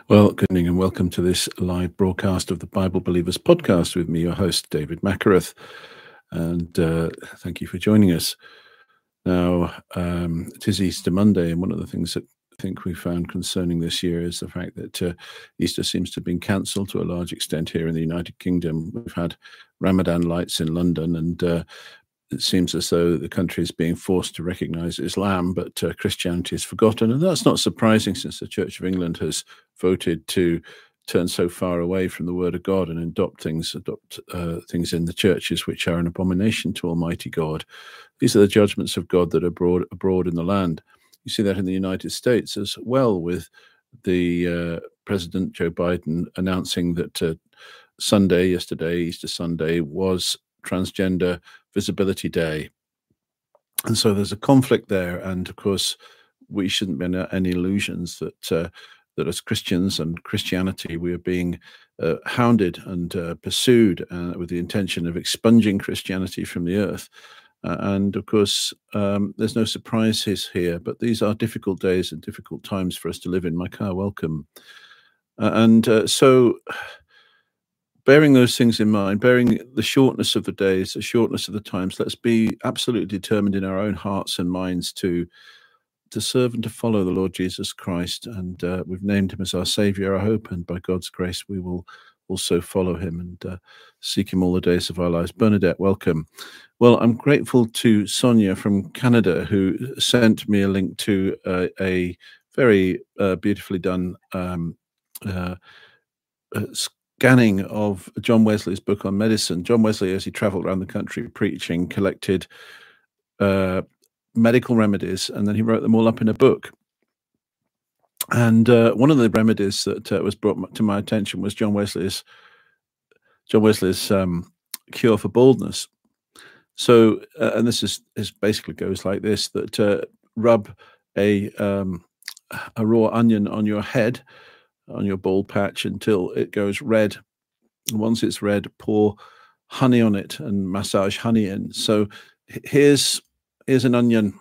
Well, good evening and welcome to this live broadcast of the Bible Believers podcast with me, your host, David Mackereth. And thank you for joining us. Now, it is Easter Monday, and one of the things that I think we found concerning this year is the fact that Easter seems to have been cancelled to a large extent here in the United Kingdom. We've had Ramadan lights in London, and it seems as though the country is being forced to recognise Islam, but Christianity is forgotten. And that's not surprising, since the Church of England has voted to turn so far away from the Word of God and adopt things in the churches which are an abomination to Almighty God. These are the judgments of God that are abroad in the land. You see that in the United States as well, with the President Joe Biden announcing that yesterday, Easter Sunday, was Transgender Visibility Day. And so there's a conflict there. And of course, we shouldn't be under any illusions that as Christians and Christianity, we are being hounded and pursued with the intention of expunging Christianity from the earth. And of course, there's no surprises here, but these are difficult days and difficult times for us to live in. Micah, welcome. So bearing those things in mind, bearing the shortness of the days, the shortness of the times, let's be absolutely determined in our own hearts and minds to serve and to follow the Lord Jesus Christ. And we've named him as our Saviour, our hope, and by God's grace, we will also follow him and seek him all the days of our lives. Bernadette, welcome. Well, I'm grateful to Sonia from Canada, who sent me a link to a very beautifully done scanning of John Wesley's book on medicine. John Wesley, as he traveled around the country preaching, collected medical remedies, and then he wrote them all up in a book. And one of the remedies that was brought to my attention was John Wesley's cure for baldness. So, and this is basically goes like this: that rub a raw onion on your head, on your bald patch, until it goes red. And once it's red, pour honey on it and massage honey in. So here's an onion,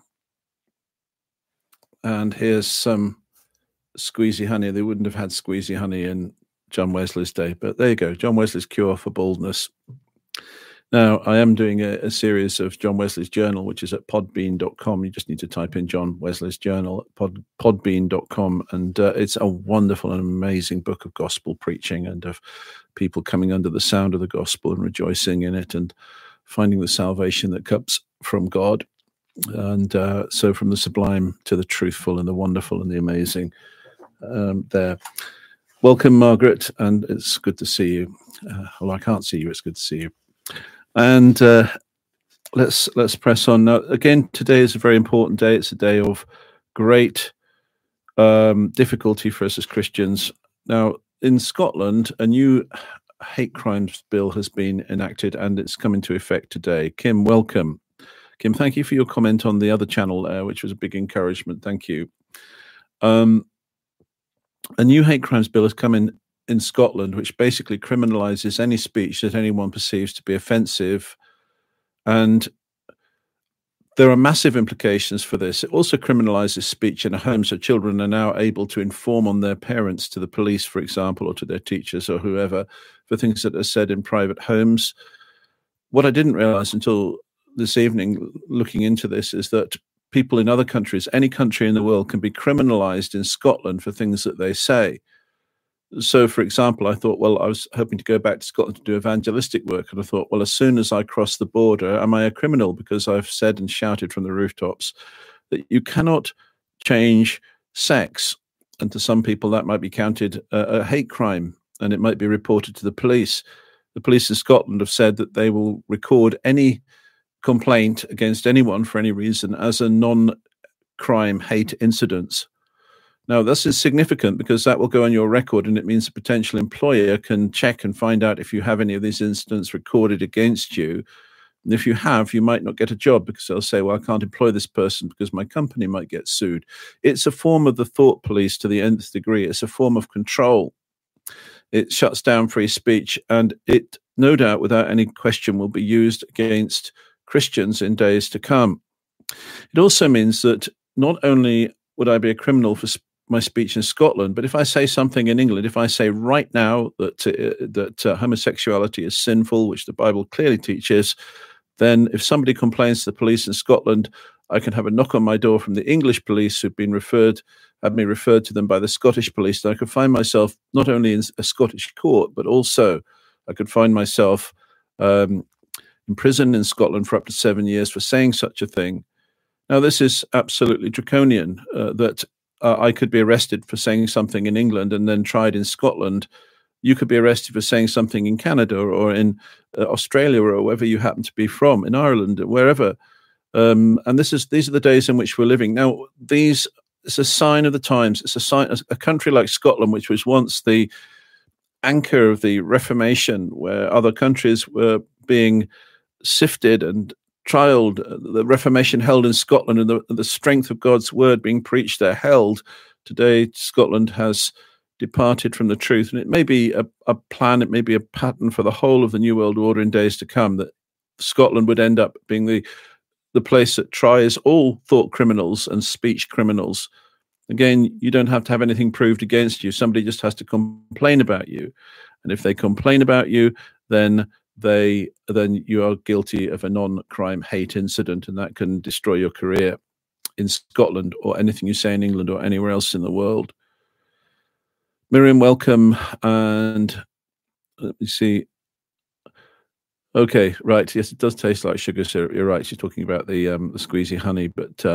and here's some squeezy honey. They wouldn't have had squeezy honey in John Wesley's day, but there you go, John Wesley's cure for baldness. Now, I am doing a series of John Wesley's Journal, which is at podbean.com. You just need to type in John Wesley's Journal at podbean.com, and it's a wonderful and amazing book of gospel preaching and of people coming under the sound of the gospel and rejoicing in it and finding the salvation that comes from God. And so from the sublime to the truthful and the wonderful and the amazing there. Welcome, Margaret, and it's good to see you. Well, I can't see you. It's good to see you. And let's press on. Now, again, today is a very important day. It's a day of great difficulty for us as Christians. Now, in Scotland, a new hate crimes bill has been enacted, and it's come into effect today. Kim, welcome. Kim, thank you for your comment on the other channel, which was a big encouragement. Thank you. A new hate crimes bill has come in Scotland, which basically criminalizes any speech that anyone perceives to be offensive. And there are massive implications for this. It also criminalizes speech in a home, so children are now able to inform on their parents, to the police, for example, or to their teachers or whoever, for things that are said in private homes. What I didn't realize until this evening, looking into this, is that people in other countries, any country in the world, can be criminalized in Scotland for things that they say. So, for example, I thought, well, I was hoping to go back to Scotland to do evangelistic work. And I thought, well, as soon as I cross the border, am I a criminal? Because I've said and shouted from the rooftops that you cannot change sex. And to some people, that might be counted a hate crime, and it might be reported to the police. The police in Scotland have said that they will record any complaint against anyone for any reason as a non-crime hate incident. Now, this is significant because that will go on your record, and it means a potential employer can check and find out if you have any of these incidents recorded against you. And if you have, you might not get a job because they'll say, well, I can't employ this person because my company might get sued. It's a form of the thought police to the nth degree. It's a form of control. It shuts down free speech, and it, no doubt, without any question, will be used against Christians in days to come. It also means that not only would I be a criminal for my speech in Scotland. But if I say something in England, if I say right now that homosexuality is sinful, which the Bible clearly teaches, then if somebody complains to the police in Scotland, I can have a knock on my door from the English police who've been had me referred to them by the Scottish police. And I could find myself not only in a Scottish court, but also I could find myself imprisoned in Scotland for up to 7 years for saying such a thing. Now, this is absolutely draconian, that I could be arrested for saying something in England and then tried in Scotland. You could be arrested for saying something in Canada or in Australia or wherever you happen to be from, in Ireland, wherever. And these are the days in which we're living. Now, it's a sign of the times. It's a sign. A country like Scotland, which was once the anchor of the Reformation, where other countries were being sifted and trialed, the Reformation held in Scotland, and the strength of God's word being preached there held. Today, Scotland has departed from the truth, and it may be a plan, it may be a pattern for the whole of the New World Order in days to come, that Scotland would end up being the place that tries all thought criminals and speech criminals. Again, you don't have to have anything proved against you. Somebody just has to complain about you. And if they complain about you, then you are guilty of a non-crime hate incident, and that can destroy your career in Scotland or anything you say in England or anywhere else in the world. Miriam, welcome. And let me see. Okay, right. Yes, it does taste like sugar syrup. You're right. She's talking about the squeezy honey, but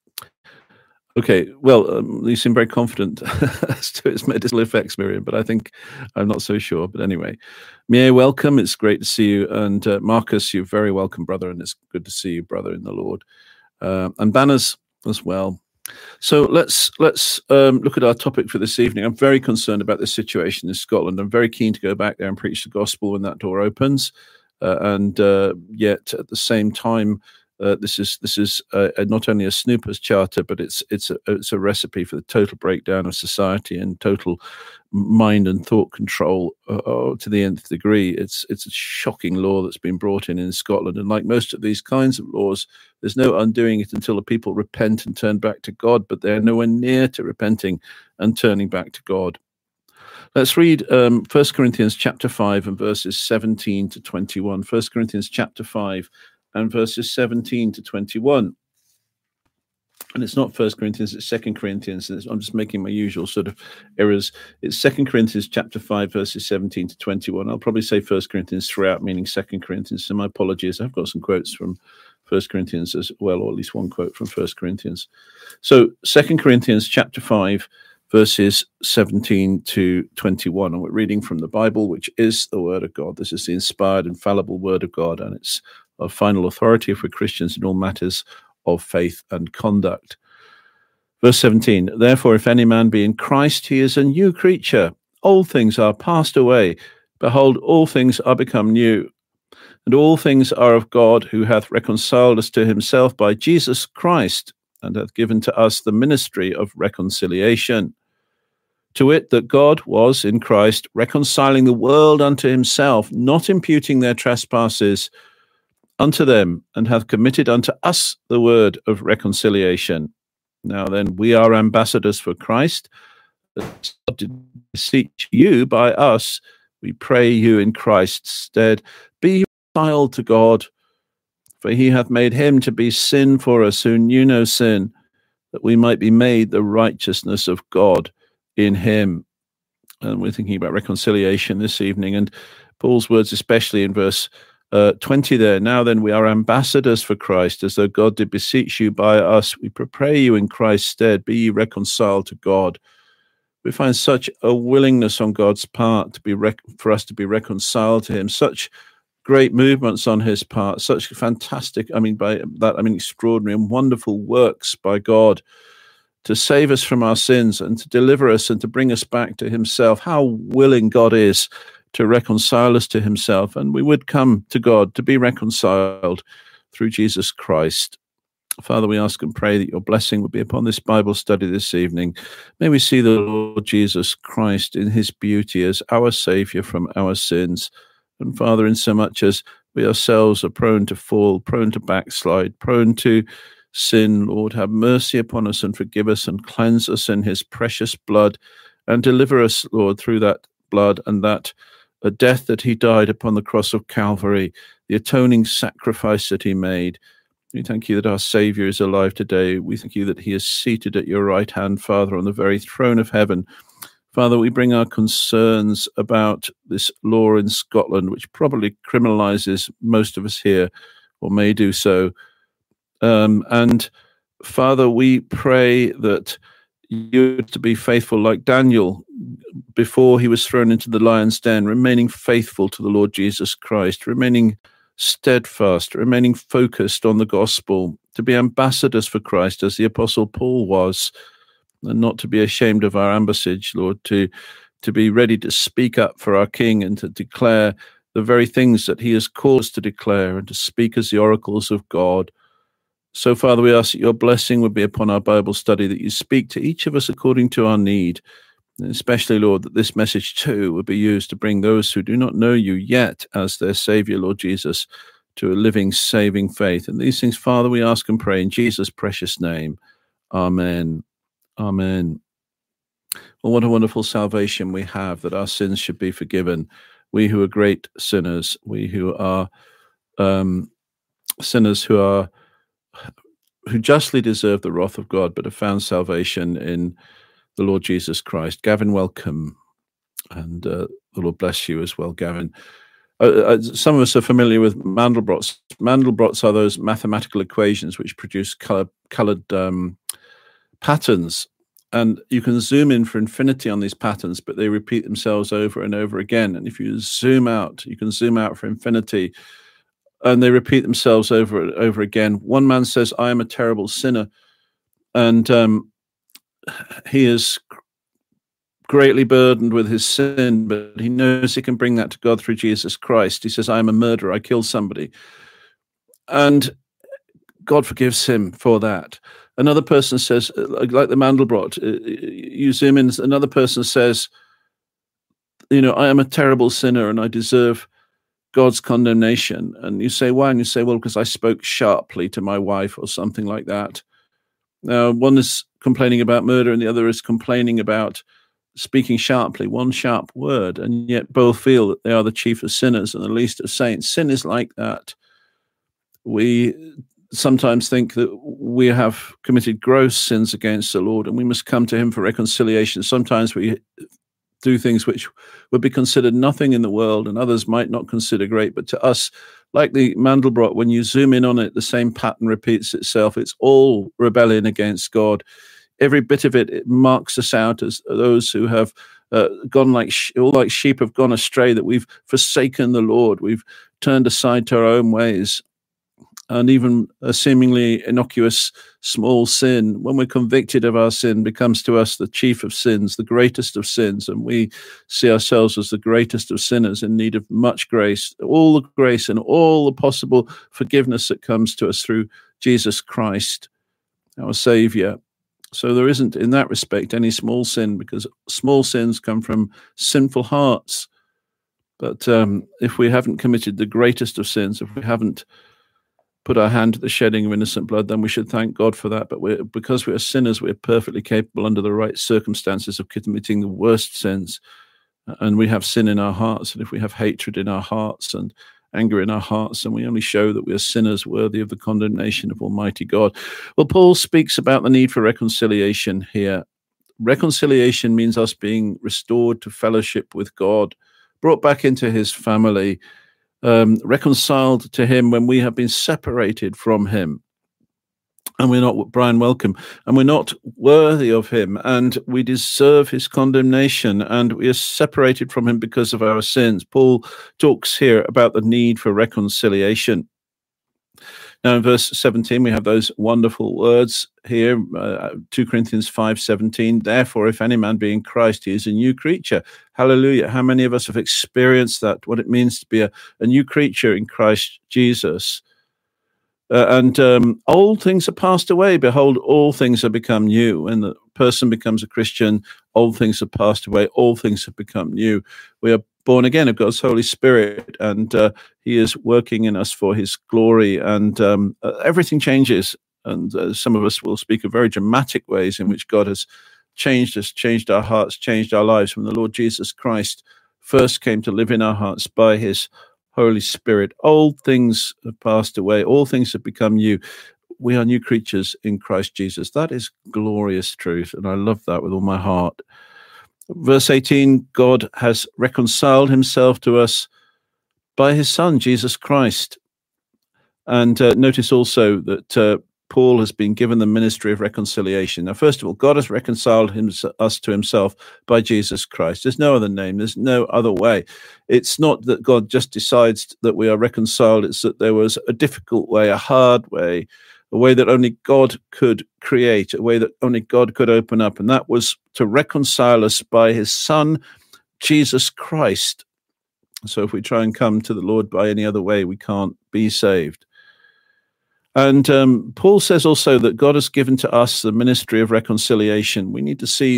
okay. Well, you seem very confident as to its medicinal effects, Miriam, but I think I'm not so sure. But anyway, Mie, welcome. It's great to see you. And Marcus, you're very welcome, brother, and it's good to see you, brother, in the Lord. And Banners as well. So let's look at our topic for this evening. I'm very concerned about this situation in Scotland. I'm very keen to go back there and preach the gospel when that door opens. And yet, at the same time, this is not only a snooper's charter, but it's a recipe for the total breakdown of society and total mind and thought control to the nth degree. It's a shocking law that's been brought in Scotland, and like most of these kinds of laws, there's no undoing it until the people repent and turn back to God. But they're nowhere near to repenting and turning back to God. Let's read 1 Corinthians chapter 5 and verses 17 to 21. 1 Corinthians chapter 5 and verses 17 to 21. And it's not 1 Corinthians, it's 2 Corinthians. I'm just making my usual sort of errors. It's 2 Corinthians chapter 5, verses 17 to 21. I'll probably say 1 Corinthians throughout, meaning 2 Corinthians. So my apologies. I've got some quotes from 1 Corinthians as well, or at least one quote from 1 Corinthians. So 2 Corinthians chapter 5, verses 17 to 21. And we're reading from the Bible, which is the Word of God. This is the inspired, infallible Word of God, and it's of final authority for Christians in all matters of faith and conduct. Verse 17, therefore, if any man be in Christ, he is a new creature. Old things are passed away. Behold, all things are become new. And all things are of God, who hath reconciled us to himself by Jesus Christ, and hath given to us the ministry of reconciliation. To wit, that God was in Christ reconciling the world unto himself, not imputing their trespasses unto them, and hath committed unto us the word of reconciliation. Now then, we are ambassadors for Christ, that God did beseech you by us, we pray you in Christ's stead, be reconciled to God, for he hath made him to be sin for us who knew no sin, that we might be made the righteousness of God in him. And we're thinking about reconciliation this evening, and Paul's words, especially in verse 20 there. Now then, we are ambassadors for Christ, as though God did beseech you by us. We pray you in Christ's stead, be ye reconciled to God. We find such a willingness on God's part to be for us to be reconciled to him, such great movements on his part, such fantastic, by that I mean extraordinary and wonderful works by God to save us from our sins and to deliver us and to bring us back to himself. How willing God is to reconcile us to himself, and we would come to God to be reconciled through Jesus Christ. Father, we ask and pray that your blessing would be upon this Bible study this evening. May we see the Lord Jesus Christ in his beauty as our Savior from our sins. And Father, in so much as we ourselves are prone to fall, prone to backslide, prone to sin. Lord, have mercy upon us and forgive us and cleanse us in his precious blood, and deliver us, Lord, through that blood and that death that he died upon the cross of Calvary, the atoning sacrifice that he made. We thank you that our Saviour is alive today. We thank you that he is seated at your right hand, Father, on the very throne of heaven. Father, we bring our concerns about this law in Scotland, which probably criminalizes most of us here, or may do so. And Father, we pray that you to be faithful like Daniel before he was thrown into the lion's den, remaining faithful to the Lord Jesus Christ, remaining steadfast, remaining focused on the gospel, to be ambassadors for Christ as the Apostle Paul was, and not to be ashamed of our ambassage, Lord, to be ready to speak up for our King and to declare the very things that he has called us to declare, and to speak as the oracles of God. So, Father, we ask that your blessing would be upon our Bible study, that you speak to each of us according to our need, and especially, Lord, that this message too would be used to bring those who do not know you yet as their Savior, Lord Jesus, to a living, saving faith. And these things, Father, we ask and pray in Jesus' precious name. Amen. Amen. Well, what a wonderful salvation we have, that our sins should be forgiven. We who are great sinners, we who are sinners who justly deserve the wrath of God, but have found salvation in the Lord Jesus Christ. Gavin, welcome. And the Lord bless you as well, Gavin. Some of us are familiar with Mandelbrots. Mandelbrots are those mathematical equations which produce colored patterns. And you can zoom in for infinity on these patterns, but they repeat themselves over and over again. And if you zoom out, you can zoom out for infinity, and they repeat themselves over and over again. One man says, I am a terrible sinner. And he is greatly burdened with his sin, but he knows he can bring that to God through Jesus Christ. He says, I am a murderer. I killed somebody. And God forgives him for that. Another person says, like the Mandelbrot, you zoom in, another person says, I am a terrible sinner and I deserve God's condemnation. And you say, why? And you say, well, because I spoke sharply to my wife or something like that. Now, one is complaining about murder and the other is complaining about speaking sharply, one sharp word, and yet both feel that they are the chief of sinners and the least of saints. Sin is like that. We sometimes think that we have committed gross sins against the Lord and we must come to him for reconciliation. Sometimes we do things which would be considered nothing in the world and others might not consider great, but to us, like the Mandelbrot, when you zoom in on it, the same pattern repeats itself. It's all rebellion against God. Every bit of it marks us out as those who have gone like sheep have gone astray, that we've forsaken the Lord. We've turned aside to our own ways. And even a seemingly innocuous small sin, when we're convicted of our sin, becomes to us the chief of sins, the greatest of sins. And we see ourselves as the greatest of sinners in need of much grace, all the grace and all the possible forgiveness that comes to us through Jesus Christ, our Savior. So there isn't, in that respect, any small sin, because small sins come from sinful hearts. But if we haven't committed the greatest of sins, if we haven't put our hand to the shedding of innocent blood, then we should thank God for that. But because we are sinners, we're perfectly capable under the right circumstances of committing the worst sins. And we have sin in our hearts. And if we have hatred in our hearts and anger in our hearts, and we only show that we are sinners worthy of the condemnation of Almighty God. Well, Paul speaks about the need for reconciliation here. Reconciliation means us being restored to fellowship with God, brought back into his family, reconciled to him when we have been separated from him. And we're not, Brian, welcome, and we're not worthy of him, and we deserve his condemnation, and we are separated from him because of our sins. Paul talks here about the need for reconciliation. Now, in verse 17, we have those wonderful words here, 2 Corinthians 5:17. Therefore, if any man be in Christ, he is a new creature. Hallelujah. How many of us have experienced that, what it means to be a new creature in Christ Jesus? And old things are passed away. Behold, all things have become new. When the person becomes a Christian, old things have passed away. All things have become new. We are born again of God's Holy Spirit, and he is working in us for his glory, and everything changes. And some of us will speak of very dramatic ways in which God has changed us, changed our hearts, changed our lives when the Lord Jesus Christ first came to live in our hearts by his Holy Spirit. Old things have passed away. All things have become new. We are new creatures in Christ Jesus. That is glorious truth, and I love that with all my heart. Verse 18, God has reconciled himself to us by his Son, Jesus Christ. And notice also that Paul has been given the ministry of reconciliation. Now, first of all, God has reconciled us to himself by Jesus Christ. There's no other name. There's no other way. It's not that God just decides that we are reconciled. It's that there was a difficult way, a hard way, a way that only God could create, a way that only God could open up. And that was to reconcile us by his Son, Jesus Christ. So if we try and come to the Lord by any other way, we can't be saved. And Paul says also that God has given to us the ministry of reconciliation. We need to see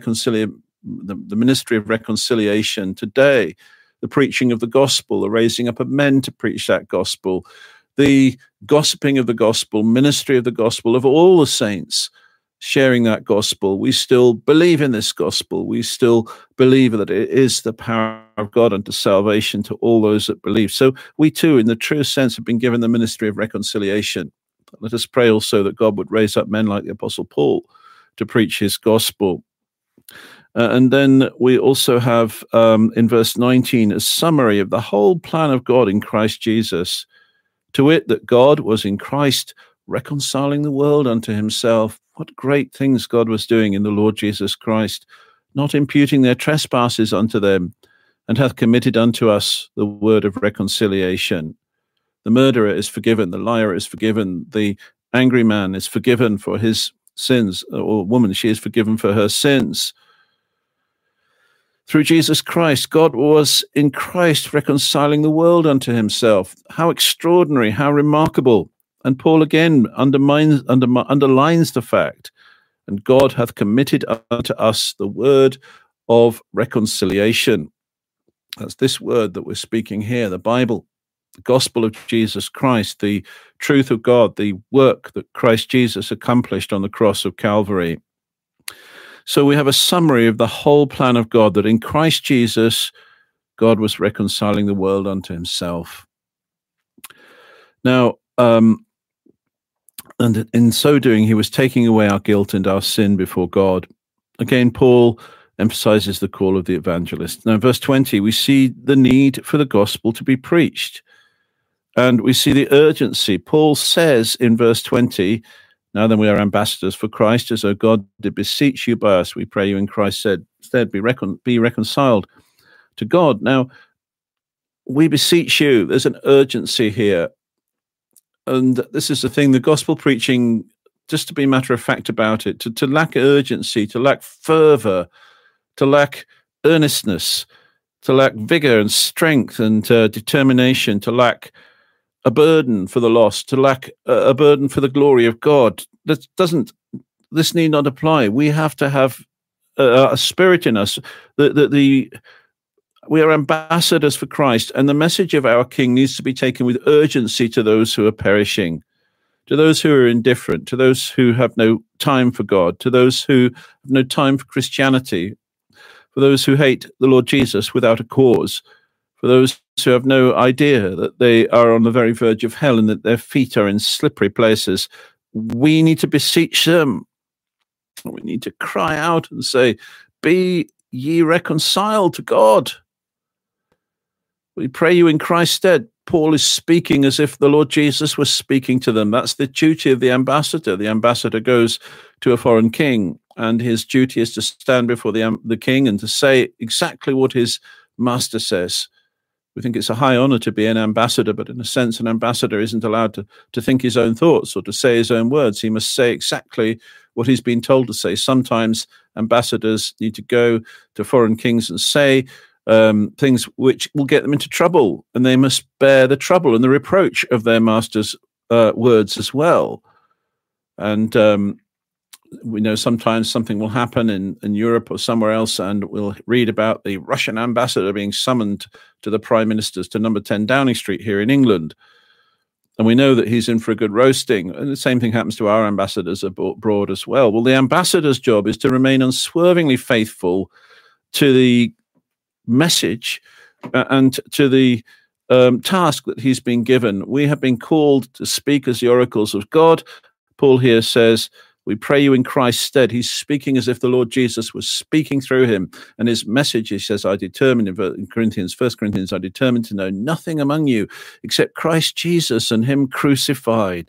the ministry of reconciliation today, the preaching of the gospel, the raising up of men to preach that gospel, the gossiping of the gospel, ministry of the gospel of all the saints, sharing that gospel. We still believe in this gospel. We still believe that it is the power of God unto salvation to all those that believe. So we too, in the true sense, have been given the ministry of reconciliation. Let us pray also that God would raise up men like the Apostle Paul to preach his gospel. And then we also have in verse 19 a summary of the whole plan of God in Christ Jesus, to wit, that God was in Christ reconciling the world unto himself. What great things God was doing in the Lord Jesus Christ, not imputing their trespasses unto them, and hath committed unto us the word of reconciliation. The murderer is forgiven, the liar is forgiven, the angry man is forgiven for his sins, or woman, she is forgiven for her sins. Through Jesus Christ, God was in Christ reconciling the world unto himself. How extraordinary, how remarkable. And Paul again underlines the fact, and God hath committed unto us the word of reconciliation. That's this word that we're speaking here, the Bible, the gospel of Jesus Christ, the truth of God, the work that Christ Jesus accomplished on the cross of Calvary. So we have a summary of the whole plan of God, that in Christ Jesus, God was reconciling the world unto himself. Now, and in so doing, he was taking away our guilt and our sin before God. Again, Paul emphasizes the call of the evangelist. Now, in verse 20, we see the need for the gospel to be preached. And we see the urgency. Paul says in verse 20, now then we are ambassadors for Christ, as though God did beseech you by us. We pray you in Christ's stead, be reconciled to God. Now, we beseech you. There's an urgency here. And this is the thing, the gospel preaching, just to be matter of fact about it, to lack urgency, to lack fervor, to lack earnestness, to lack vigor and strength and determination, to lack a burden for the lost, to lack a burden for the glory of God. This need not apply. We have to have a spirit in us. We are ambassadors for Christ, and the message of our King needs to be taken with urgency to those who are perishing, to those who are indifferent, to those who have no time for God, to those who have no time for Christianity, for those who hate the Lord Jesus without a cause, for those who have no idea that they are on the very verge of hell and that their feet are in slippery places. We need to beseech them. We need to cry out and say, be ye reconciled to God. We pray you in Christ's stead. Paul is speaking as if the Lord Jesus was speaking to them. That's the duty of the ambassador. The ambassador goes to a foreign king, and his duty is to stand before the king and to say exactly what his master says. We think it's a high honor to be an ambassador, but in a sense, an ambassador isn't allowed to think his own thoughts or to say his own words. He must say exactly what he's been told to say. Sometimes ambassadors need to go to foreign kings and say things which will get them into trouble, and they must bear the trouble and the reproach of their master's words as well. And we know sometimes something will happen in Europe or somewhere else, and we'll read about the Russian ambassador being summoned to the Prime Minister's to number 10 Downing Street here in England. And we know that he's in for a good roasting. And the same thing happens to our ambassadors abroad as well. Well, the ambassador's job is to remain unswervingly faithful to the message and to the task that he's been given. We have been called to speak as the oracles of God. Paul here says, we pray you in Christ's stead. He's speaking as if the Lord Jesus was speaking through him. And his message, he says, I determined in Corinthians, 1 Corinthians, I determined to know nothing among you except Christ Jesus and him crucified.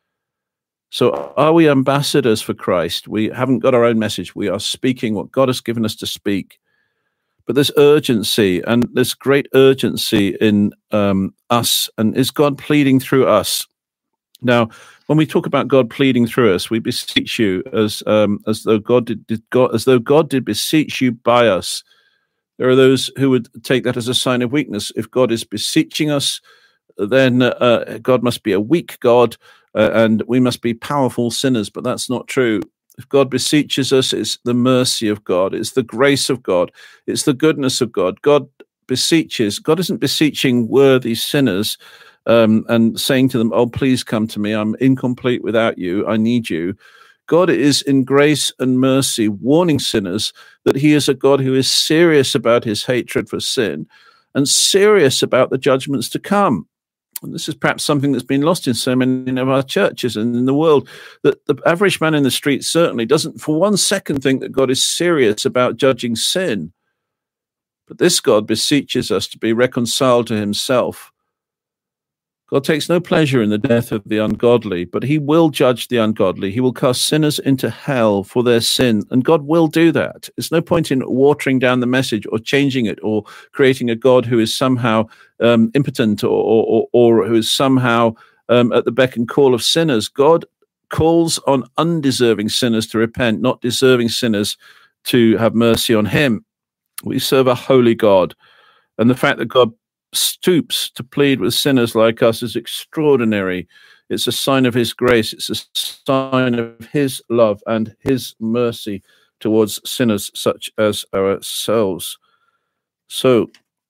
So are we ambassadors for Christ? We haven't got our own message. We are speaking what God has given us to speak. But there's urgency, and there's great urgency in us. And is God pleading through us? Now, when we talk about God pleading through us, we beseech you as though God did beseech you by us. There are those who would take that as a sign of weakness. If God is beseeching us, then God must be a weak God, and we must be powerful sinners. But that's not true. If God beseeches us, it's the mercy of God, it's the grace of God, it's the goodness of God. God beseeches. God isn't beseeching worthy sinners and saying to them, oh, please come to me. I'm incomplete without you. I need you. God is in grace and mercy warning sinners that he is a God who is serious about his hatred for sin and serious about the judgments to come. And this is perhaps something that's been lost in so many of our churches and in the world, that the average man in the street certainly doesn't for one second think that God is serious about judging sin. But this God beseeches us to be reconciled to himself. God takes no pleasure in the death of the ungodly, but he will judge the ungodly. He will cast sinners into hell for their sin, and God will do that. There's no point in watering down the message or changing it or creating a God who is somehow impotent or who is somehow at the beck and call of sinners. God calls on undeserving sinners to repent, not deserving sinners to have mercy on him. We serve a holy God, and the fact that God stoops to plead with sinners like us is extraordinary. It's a sign of his grace. It's a sign of his love and his mercy towards sinners such as ourselves. So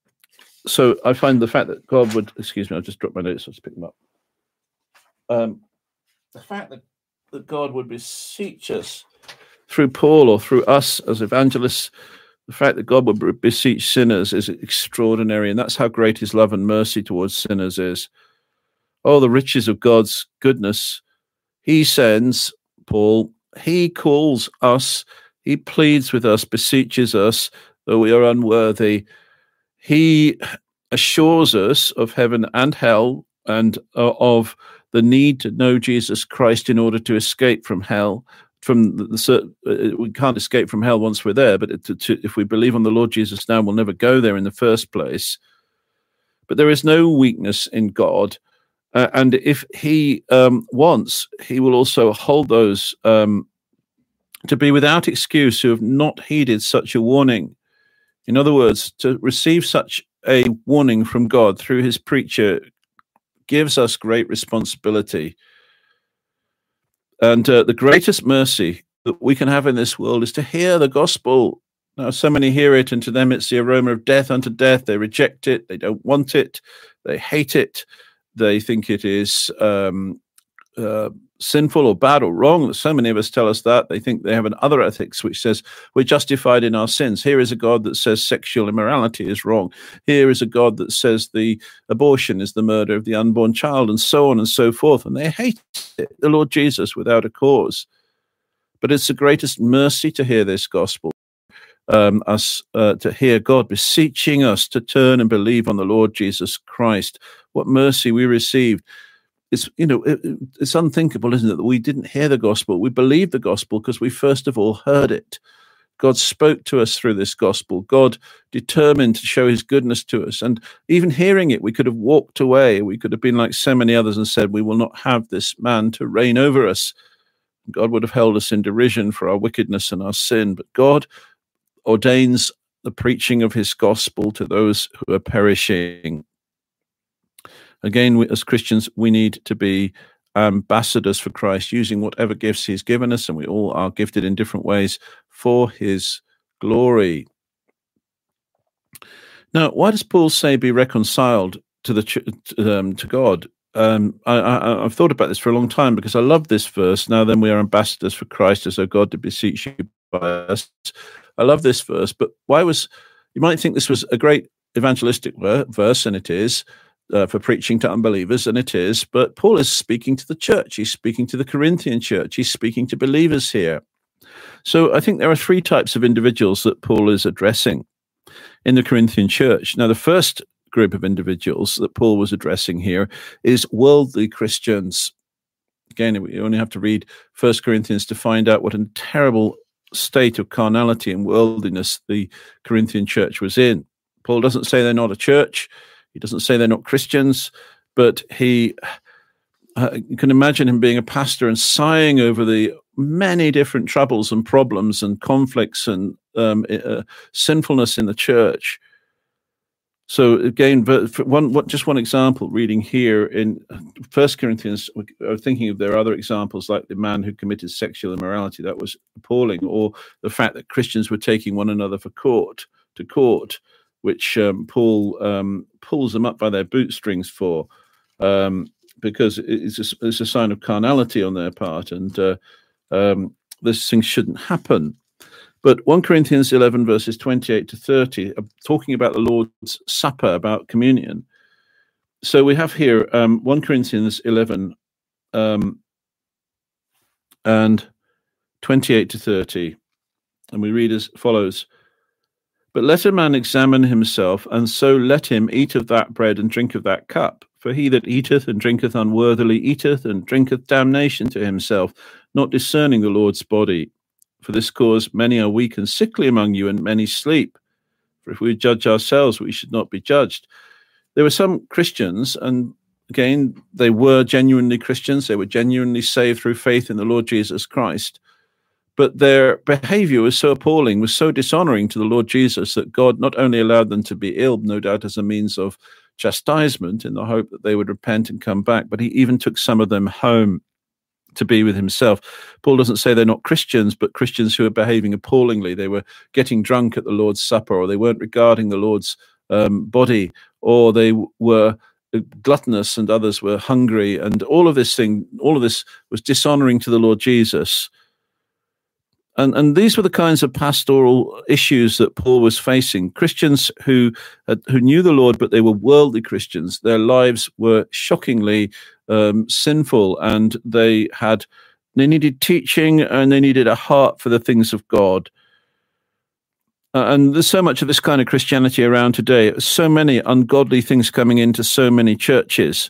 I find the fact that God would, excuse me, I've just dropped my notes, let's pick them up. The fact that God would beseech us through Paul or through us as evangelists, the fact that God would beseech sinners is extraordinary, and that's how great his love and mercy towards sinners is. Oh, the riches of God's goodness. He sends Paul, he calls us, he pleads with us, beseeches us, though we are unworthy. He assures us of heaven and hell and of the need to know Jesus Christ in order to escape from hell. We can't escape from hell once we're there, but if we believe on the Lord Jesus now, we'll never go there in the first place. But there is no weakness in God, and if he wants, he will also hold those to be without excuse who have not heeded such a warning. In other words, to receive such a warning from God through his preacher gives us great responsibility. And the greatest mercy that we can have in this world is to hear the gospel. Now, so many hear it, and to them it's the aroma of death unto death. They reject it. They don't want it. They hate it. They think it is sinful or bad or wrong. So many of us tell us that. They think they have an other ethics which says we're justified in our sins. Here is a God that says sexual immorality is wrong. Here is a God that says the abortion is the murder of the unborn child, and so on and so forth. And they hate it, the Lord Jesus, without a cause. But it's the greatest mercy to hear this gospel, to hear God beseeching us to turn and believe on the Lord Jesus Christ. What mercy we received. It's unthinkable, isn't it, that we didn't hear the gospel. We believed the gospel because we first of all heard it. God spoke to us through this gospel. God determined to show his goodness to us. And even hearing it, we could have walked away. We could have been like so many others and said, we will not have this man to reign over us. God would have held us in derision for our wickedness and our sin. But God ordains the preaching of his gospel to those who are perishing. Again, as Christians, we need to be ambassadors for Christ, using whatever gifts he's given us, and we all are gifted in different ways for his glory. Now, why does Paul say be reconciled to God? I've thought about this for a long time because I love this verse. Now then, we are ambassadors for Christ, as though God did beseech you by us. I love this verse, but you might think this was a great evangelistic verse, and it is, for preaching to unbelievers, and it is, but Paul is speaking to the church. He's speaking to the Corinthian church. He's speaking to believers here. So I think there are three types of individuals that Paul is addressing in the Corinthian church. Now, the first group of individuals that Paul was addressing here is worldly Christians. Again, we only have to read 1 Corinthians to find out what a terrible state of carnality and worldliness the Corinthian church was in. Paul doesn't say they're not a church. He doesn't say they're not Christians, but you can imagine him being a pastor and sighing over the many different troubles and problems and conflicts and sinfulness in the church. So again, just one example, reading here in 1 Corinthians, thinking of there are other examples like the man who committed sexual immorality. That was appalling. Or the fact that Christians were taking one another to court, which Paul pulls them up by their bootstrings for, because it's a sign of carnality on their part, and these things shouldn't happen. But 1 Corinthians 11, verses 28 to 30, talking about the Lord's Supper, about communion. So we have here 1 Corinthians 11 and 28 to 30, and we read as follows. But let a man examine himself, and so let him eat of that bread and drink of that cup. For he that eateth and drinketh unworthily eateth and drinketh damnation to himself, not discerning the Lord's body. For this cause many are weak and sickly among you, and many sleep. For if we judge ourselves, we should not be judged. There were some Christians, and again, they were genuinely Christians. They were genuinely saved through faith in the Lord Jesus Christ. But their behavior was so appalling, was so dishonoring to the Lord Jesus, that God not only allowed them to be ill, no doubt as a means of chastisement in the hope that they would repent and come back, but he even took some of them home to be with himself. Paul doesn't say they're not Christians, but Christians who are behaving appallingly. They were getting drunk at the Lord's Supper, or they weren't regarding the Lord's body, or they were gluttonous and others were hungry, and all of this was dishonoring to the Lord Jesus. And these were the kinds of pastoral issues that Paul was facing. Christians who knew the Lord, but they were worldly Christians. Their lives were shockingly sinful, and they needed teaching, and they needed a heart for the things of God. And there's so much of this kind of Christianity around today. So many ungodly things coming into so many churches.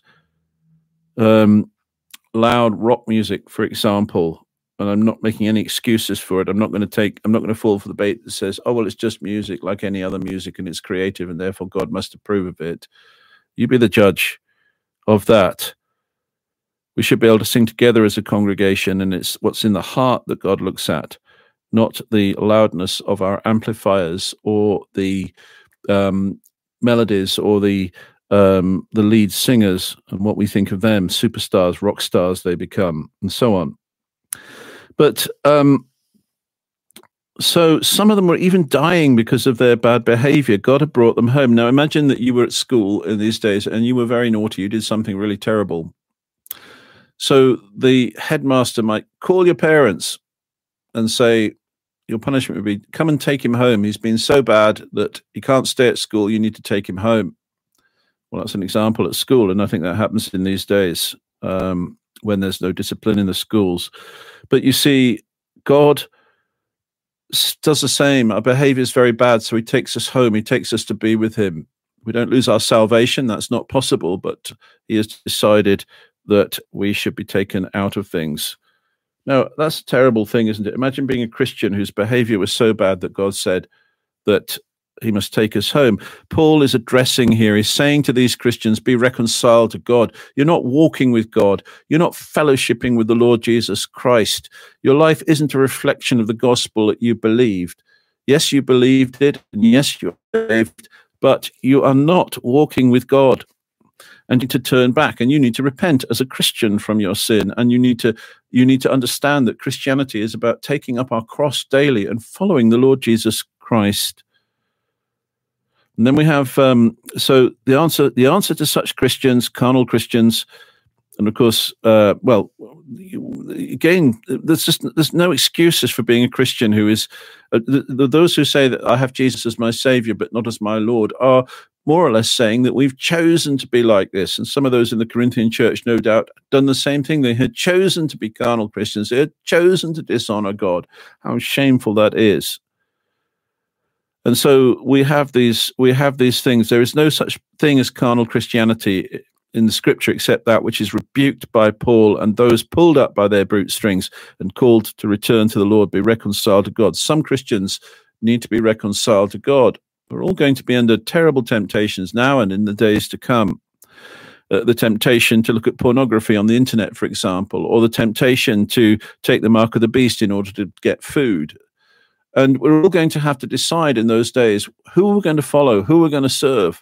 Loud rock music, for example. And I'm not making any excuses for it. I'm not going to fall for the bait that says, oh, well, it's just music like any other music, and it's creative, and therefore God must approve of it. You be the judge of that. We should be able to sing together as a congregation, and it's what's in the heart that God looks at, not the loudness of our amplifiers or the melodies or the lead singers and what we think of them, superstars, rock stars they become, and so on. But so some of them were even dying because of their bad behavior. God had brought them home. Now imagine that you were at school in these days and you were very naughty. You did something really terrible. So the headmaster might call your parents and say, your punishment would be, come and take him home. He's been so bad that he can't stay at school. You need to take him home. Well, that's an example at school, and I think that happens in these days when there's no discipline in the schools. But you see, God does the same. Our behavior is very bad, so he takes us home. He takes us to be with him. We don't lose our salvation. That's not possible, but he has decided that we should be taken out of things. Now, that's a terrible thing, isn't it? Imagine being a Christian whose behavior was so bad that God said that he must take us home. Paul is addressing here, he's saying to these Christians, be reconciled to God. You're not walking with God. You're not fellowshipping with the Lord Jesus Christ. Your life isn't a reflection of the gospel that you believed. Yes, you believed it, and yes, you believed, but you are not walking with God. And you need to turn back, and you need to repent as a Christian from your sin. And you need to understand that Christianity is about taking up our cross daily and following the Lord Jesus Christ. And then we have so the answer to such Christians, carnal Christians, And of course, again, there's no excuses for being a Christian who is those who say that I have Jesus as my Savior but not as my Lord are more or less saying that we've chosen to be like this. And some of those in the Corinthian church, no doubt, done the same thing. They had chosen to be carnal Christians. They had chosen to dishonor God. How shameful that is. And so we have these things. There is no such thing as carnal Christianity in the scripture except that which is rebuked by Paul and those pulled up by their brute strings and called to return to the Lord, be reconciled to God. Some Christians need to be reconciled to God. We're all going to be under terrible temptations now and in the days to come. The temptation to look at pornography on the internet, for example, or the temptation to take the mark of the beast in order to get food. And we're all going to have to decide in those days who we're going to follow, who we're going to serve.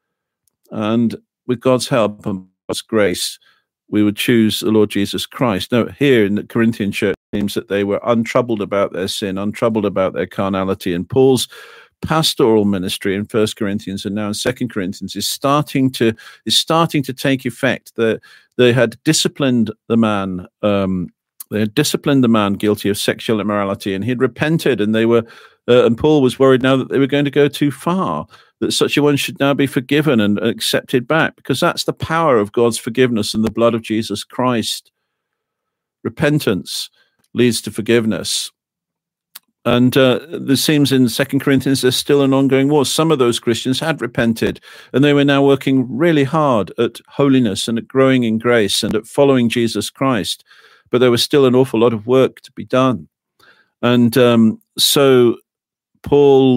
And with God's help and God's grace, we would choose the Lord Jesus Christ. Now, here in the Corinthian church, it seems that they were untroubled about their sin, untroubled about their carnality. And Paul's pastoral ministry in 1 Corinthians and now in 2 Corinthians is starting to take effect. They had disciplined the man. They had disciplined the man guilty of sexual immorality, and he'd repented. And and Paul was worried now that they were going to go too far, that such a one should now be forgiven and accepted back, because that's the power of God's forgiveness and the blood of Jesus Christ. Repentance leads to forgiveness. And there seems in 2 Corinthians there's still an ongoing war. Some of those Christians had repented, and they were now working really hard at holiness and at growing in grace and at following Jesus Christ. But there was still an awful lot of work to be done. And so Paul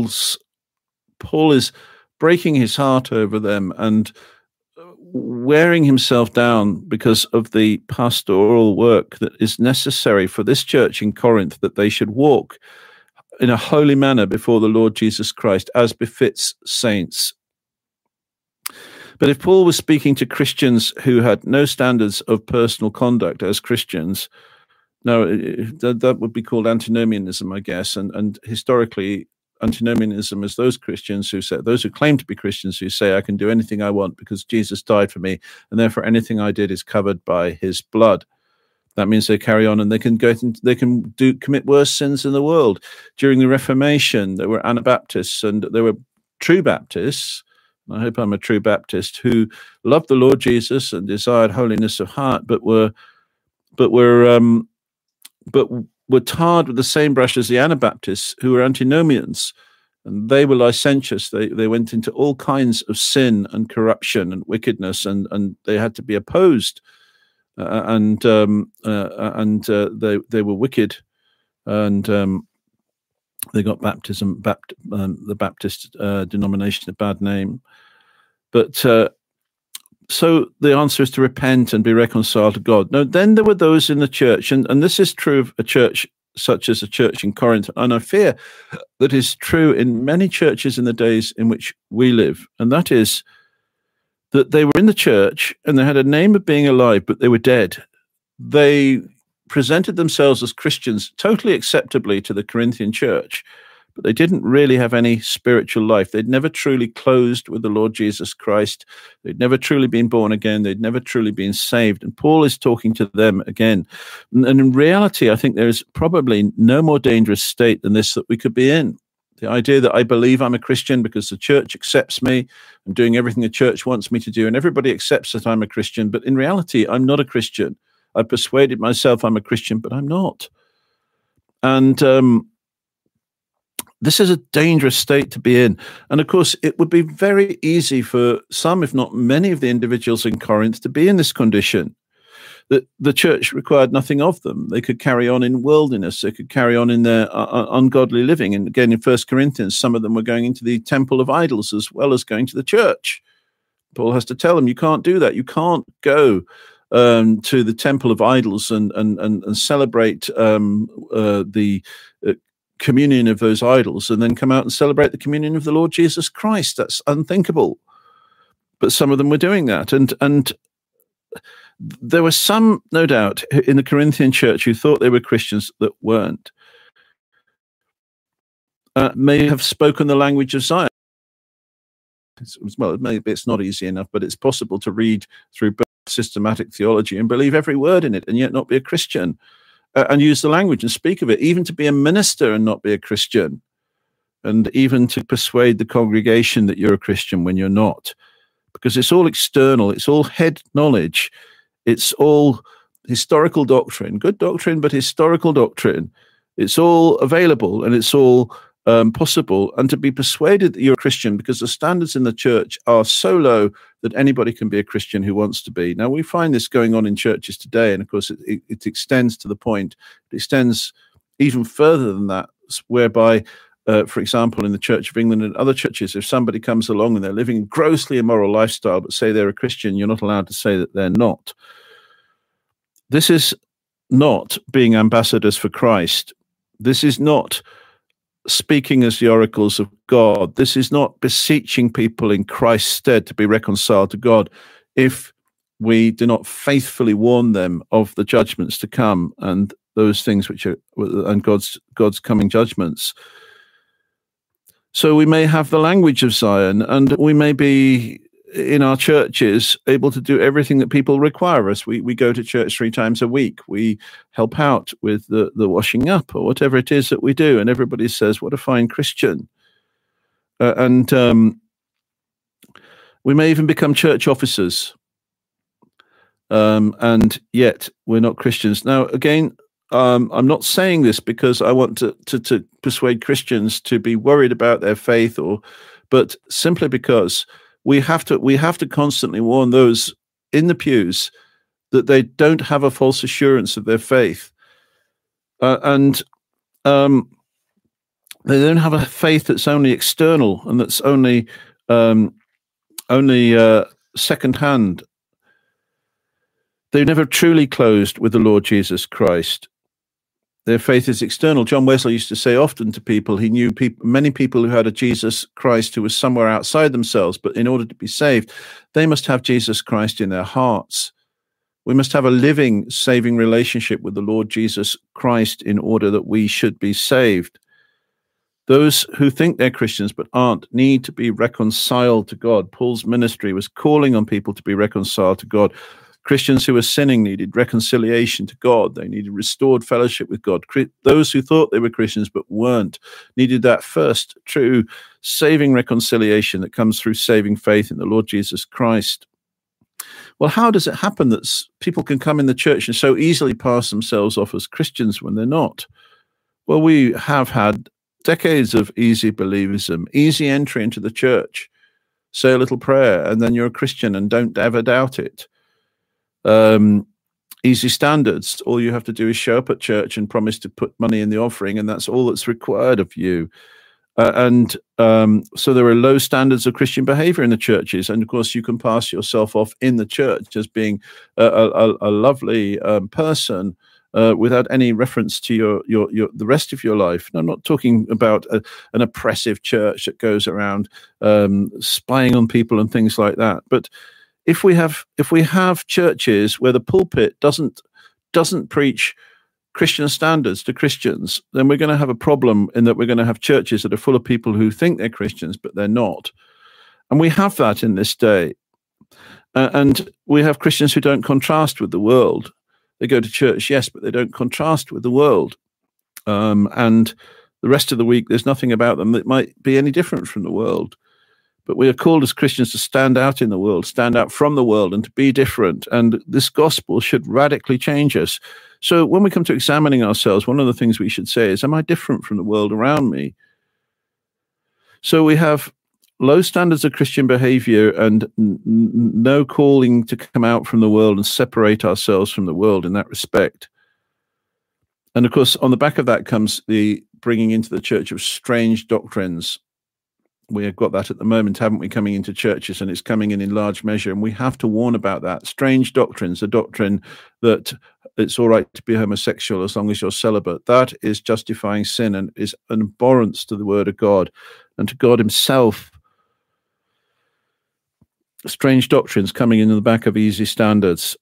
is breaking his heart over them and wearing himself down because of the pastoral work that is necessary for this church in Corinth, that they should walk in a holy manner before the Lord Jesus Christ, as befits saints. But if Paul was speaking to Christians who had no standards of personal conduct as Christians, no, that would be called antinomianism, I guess. And historically, antinomianism is those Christians those who claim to be Christians who say, I can do anything I want because Jesus died for me, and therefore anything I did is covered by his blood. That means they carry on and they can commit worse sins in the world. During the Reformation, there were Anabaptists and there were true Baptists. I hope I'm a true Baptist who loved the Lord Jesus and desired holiness of heart, but were tarred with the same brush as the Anabaptists, who were antinomians, and they were licentious. They went into all kinds of sin and corruption and wickedness, and they had to be opposed. And they were wicked, and they got baptism. The Baptist denomination, a bad name. But so the answer is to repent and be reconciled to God. Now, then there were those in the church, and this is true of a church such as a church in Corinth, and I fear that is true in many churches in the days in which we live, and that is that they were in the church and they had a name of being alive, but they were dead. They presented themselves as Christians totally acceptably to the Corinthian church, but they didn't really have any spiritual life. They'd never truly closed with the Lord Jesus Christ. They'd never truly been born again. They'd never truly been saved. And Paul is talking to them again. And in reality, I think there is probably no more dangerous state than this that we could be in. The idea that I believe I'm a Christian because the church accepts me, I'm doing everything the church wants me to do, and everybody accepts that I'm a Christian. But in reality, I'm not a Christian. I've persuaded myself I'm a Christian, but I'm not. And this is a dangerous state to be in. And of course, it would be very easy for some, if not many, of the individuals in Corinth to be in this condition, that the church required nothing of them. They could carry on in worldliness. They could carry on in their ungodly living. And again, in 1 Corinthians, some of them were going into the temple of idols as well as going to the church. Paul has to tell them, you can't do that. You can't go to the temple of idols and celebrate the communion of those idols and then come out and celebrate the communion of the Lord Jesus Christ. That's unthinkable. But some of them were doing that. And there were some, no doubt, in the Corinthian church who thought they were Christians that weren't. May have spoken the language of Zion. Well, maybe it's not easy enough, but it's possible to read through systematic theology and believe every word in it and yet not be a Christian, and use the language and speak of it, even to be a minister and not be a Christian, and even to persuade the congregation that you're a Christian when you're not, because it's all external, it's all head knowledge, it's all historical doctrine, good doctrine, but historical doctrine. It's all available and it's all possible, and to be persuaded that you're a Christian because the standards in the church are so low that anybody can be a Christian who wants to be. Now, we find this going on in churches today, and of course it extends to the point, it extends even further than that, whereby, for example, in the Church of England and other churches, if somebody comes along and they're living a grossly immoral lifestyle but say they're a Christian, you're not allowed to say that they're not. This is not being ambassadors for Christ. This is not speaking as the oracles of God. This is not beseeching people in Christ's stead to be reconciled to God if we do not faithfully warn them of the judgments to come and those things which are, and God's coming judgments. So we may have the language of Zion, and we may be in our churches able to do everything that people require us. We go to church 3 times a week. We help out with the washing up or whatever it is that we do. And everybody says, what a fine Christian. And we may even become church officers. And yet we're not Christians. Now, again, I'm not saying this because I want to persuade Christians to be worried about their faith, but simply because we have to constantly warn those in the pews that they don't have a false assurance of their faith, and they don't have a faith that's only external and that's only secondhand. They've never truly closed with the Lord Jesus Christ. Their faith is external. John Wesley used to say often to people, he knew many people who had a Jesus Christ who was somewhere outside themselves, but in order to be saved, they must have Jesus Christ in their hearts. We must have a living, saving relationship with the Lord Jesus Christ in order that we should be saved. Those who think they're Christians but aren't need to be reconciled to God. Paul's ministry was calling on people to be reconciled to God. Christians who were sinning needed reconciliation to God. They needed restored fellowship with God. Those who thought they were Christians but weren't needed that first true saving reconciliation that comes through saving faith in the Lord Jesus Christ. Well, how does it happen that people can come in the church and so easily pass themselves off as Christians when they're not? Well, we have had decades of easy believism, easy entry into the church. Say a little prayer and then you're a Christian and don't ever doubt it. Easy standards. All you have to do is show up at church and promise to put money in the offering, and that's all that's required of you. So there are low standards of Christian behavior in the churches, and of course you can pass yourself off in the church as being a lovely person without any reference to your the rest of your life. And I'm not talking about an oppressive church that goes around spying on people and things like that, but if we have churches where the pulpit doesn't preach Christian standards to Christians, then we're going to have a problem in that we're going to have churches that are full of people who think they're Christians, but they're not. And we have that in this day. And we have Christians who don't contrast with the world. They go to church, yes, but they don't contrast with the world. And the rest of the week, there's nothing about them that might be any different from the world. But we are called as Christians to stand out in the world, stand out from the world, and to be different. And this gospel should radically change us. So when we come to examining ourselves, one of the things we should say is, am I different from the world around me? So we have low standards of Christian behavior and no calling to come out from the world and separate ourselves from the world in that respect. And of course, on the back of that comes the bringing into the church of strange doctrines. We have got that at the moment, haven't we, coming into churches, and it's coming in large measure, and we have to warn about that. Strange doctrines, a doctrine that it's all right to be homosexual as long as you're celibate. That is justifying sin and is an abhorrence to the word of God and to God himself. Strange doctrines coming in the back of easy standards.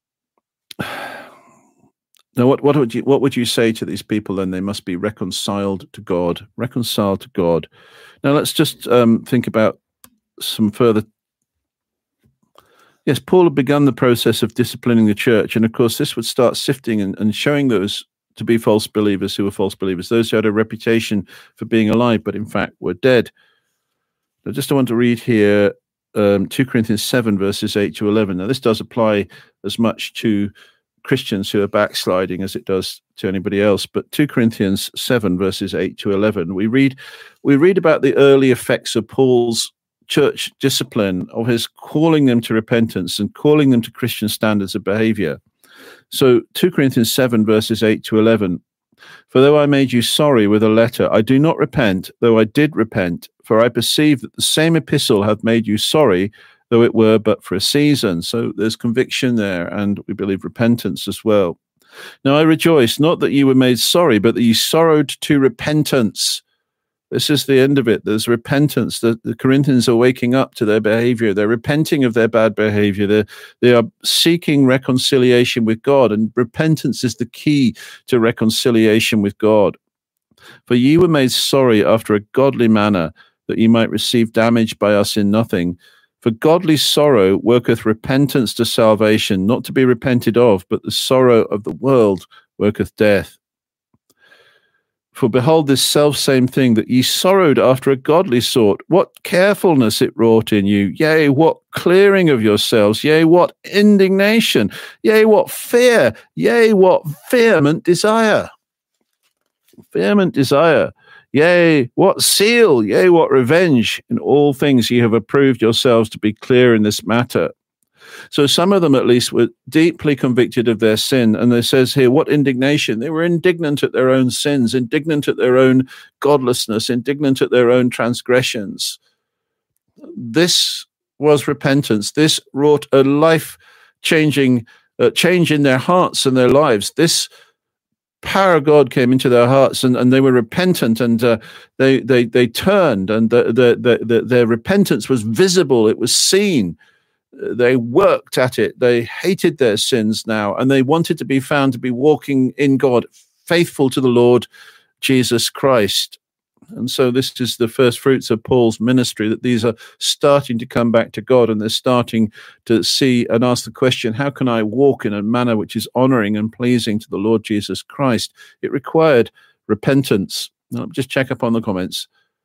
Now, what would you say to these people then? They must be reconciled to God. Reconciled to God. Now, let's just think about some further. Yes, Paul had begun the process of disciplining the church, and of course this would start sifting and showing those to be false believers who were false believers, those who had a reputation for being alive but in fact were dead. I want to read here 2 Corinthians 7 verses 8 to 11. Now this does apply as much to Christians who are backsliding as it does to anybody else, but 2 Corinthians 7 verses 8 to 11, we read about the early effects of Paul's church discipline, of his calling them to repentance and calling them to Christian standards of behavior. So 2 Corinthians 7 verses 8 to 11, for though I made you sorry with a letter, I do not repent, though I did repent, for I perceive that the same epistle hath made you sorry, though it were but for a season. So there's conviction there, and we believe repentance as well. Now I rejoice, not that you were made sorry, but that you sorrowed to repentance. This is the end of it. There's repentance. The Corinthians are waking up to their behavior. They're repenting of their bad behavior. They are seeking reconciliation with God, and repentance is the key to reconciliation with God. For ye were made sorry after a godly manner, that ye might receive damage by us in nothing. For godly sorrow worketh repentance to salvation, not to be repented of, but the sorrow of the world worketh death. For behold, this selfsame thing that ye sorrowed after a godly sort, what carefulness it wrought in you, yea, what clearing of yourselves, yea, what indignation, yea, what fear, yea, what vehement desire. Vehement desire, yea, what zeal, yea, what revenge. In all things ye have approved yourselves to be clear in this matter. So some of them at least were deeply convicted of their sin. And it says here, what indignation? They were indignant at their own sins, indignant at their own godlessness, indignant at their own transgressions. This was repentance. This wrought a life-changing change in their hearts and their lives. This power of God came into their hearts, and they were repentant, and they turned, and their repentance was visible. It was seen. They worked at it. They hated their sins now, and they wanted to be found to be walking in God, faithful to the Lord Jesus Christ. And so this is the first fruits of Paul's ministry, that these are starting to come back to God, and they're starting to see and ask the question, how can I walk in a manner which is honoring and pleasing to the Lord Jesus Christ? It required repentance. Now, just check up on the comments.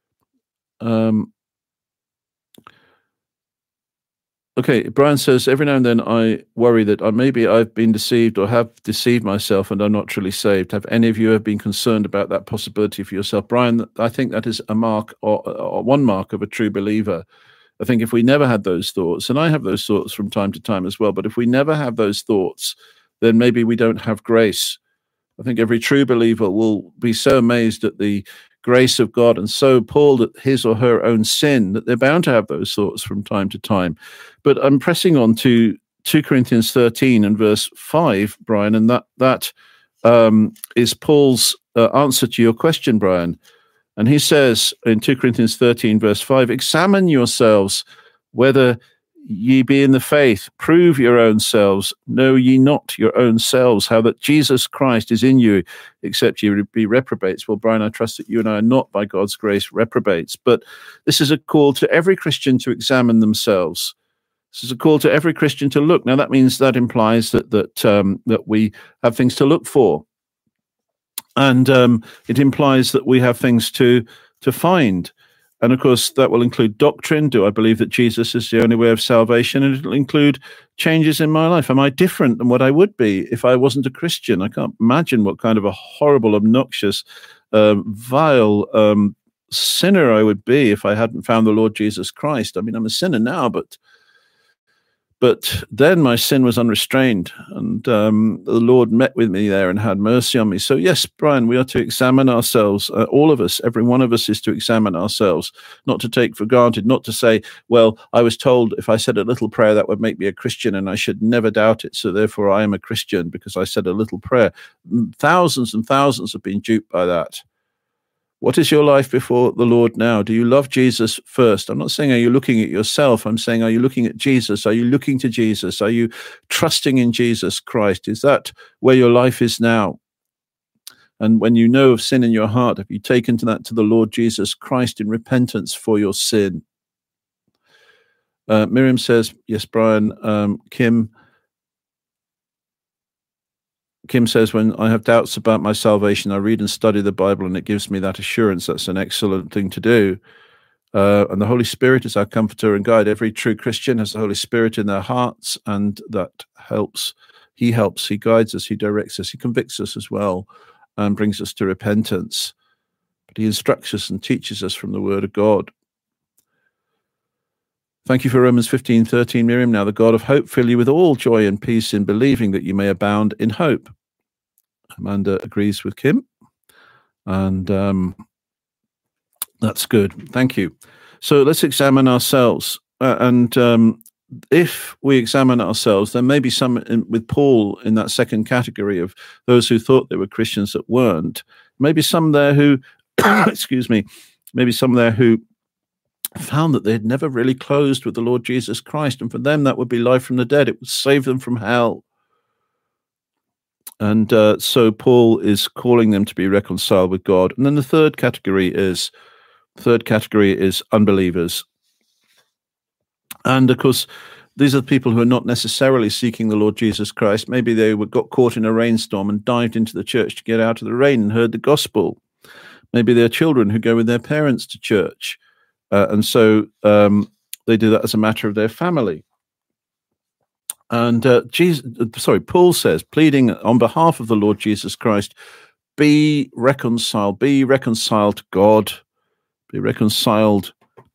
Okay, Brian says, every now and then I worry that maybe I've been deceived or have deceived myself and I'm not truly saved. Have any of you ever been concerned about that possibility for yourself? Brian, I think that is a mark, or one mark of a true believer. I think if we never had those thoughts, and I have those thoughts from time to time as well, but if we never have those thoughts, then maybe we don't have grace. I think every true believer will be so amazed at the grace of God and so appalled at his or her own sin that they're bound to have those thoughts from time to time. But I'm pressing on to 2 Corinthians 13 and verse 5, Brian, and that is Paul's answer to your question, Brian. And he says in 2 Corinthians 13 verse 5, examine yourselves whether ye be in the faith, prove your own selves, know ye not your own selves, how that Jesus Christ is in you, except ye be reprobates. Well, Brian, I trust that you and I are not, by God's grace, reprobates, but this is a call to every Christian to examine themselves. This is a call to every Christian to look. Now, that implies that we have things to look for, and it implies that we have things to find. And of course, that will include doctrine. Do I believe that Jesus is the only way of salvation? And it'll include changes in my life. Am I different than what I would be if I wasn't a Christian? I can't imagine what kind of a horrible, obnoxious, vile sinner I would be if I hadn't found the Lord Jesus Christ. I mean, I'm a sinner now, but then my sin was unrestrained, and the Lord met with me there and had mercy on me. So yes, Brian, we are to examine ourselves. All of us, every one of us is to examine ourselves, not to take for granted, not to say, well, I was told if I said a little prayer that would make me a Christian and I should never doubt it, so therefore I am a Christian because I said a little prayer. Thousands and thousands have been duped by that. What is your life before the Lord now? Do you love Jesus first? I'm not saying, are you looking at yourself? I'm saying, are you looking at Jesus? Are you looking to Jesus? Are you trusting in Jesus Christ? Is that where your life is now? And when you know of sin in your heart, have you taken to the Lord Jesus Christ in repentance for your sin? Miriam says, yes, Brian. Kim says, when I have doubts about my salvation, I read and study the Bible, and it gives me that assurance. That's an excellent thing to do. And the Holy Spirit is our comforter and guide. Every true Christian has the Holy Spirit in their hearts, and that helps. He helps, he guides us, he directs us, he convicts us as well, and brings us to repentance. But he instructs us and teaches us from the Word of God. Thank you for Romans 15:13, Miriam. Now the God of hope fill you with all joy and peace in believing, that you may abound in hope. Amanda agrees with Kim. And that's good. Thank you. So let's examine ourselves. If we examine ourselves, there may be some with Paul in that second category of those who thought they were Christians that weren't. Maybe some there who, maybe some there who found that they had never really closed with the Lord Jesus Christ. And for them, that would be life from the dead. It would save them from hell. And so Paul is calling them to be reconciled with God. And then the third category is unbelievers. And of course, these are the people who are not necessarily seeking the Lord Jesus Christ. Maybe they got caught in a rainstorm and dived into the church to get out of the rain and heard the gospel. Maybe they're children who go with their parents to church. And so they do that as a matter of their family. And Paul says, pleading on behalf of the Lord Jesus Christ, be reconciled to God, be reconciled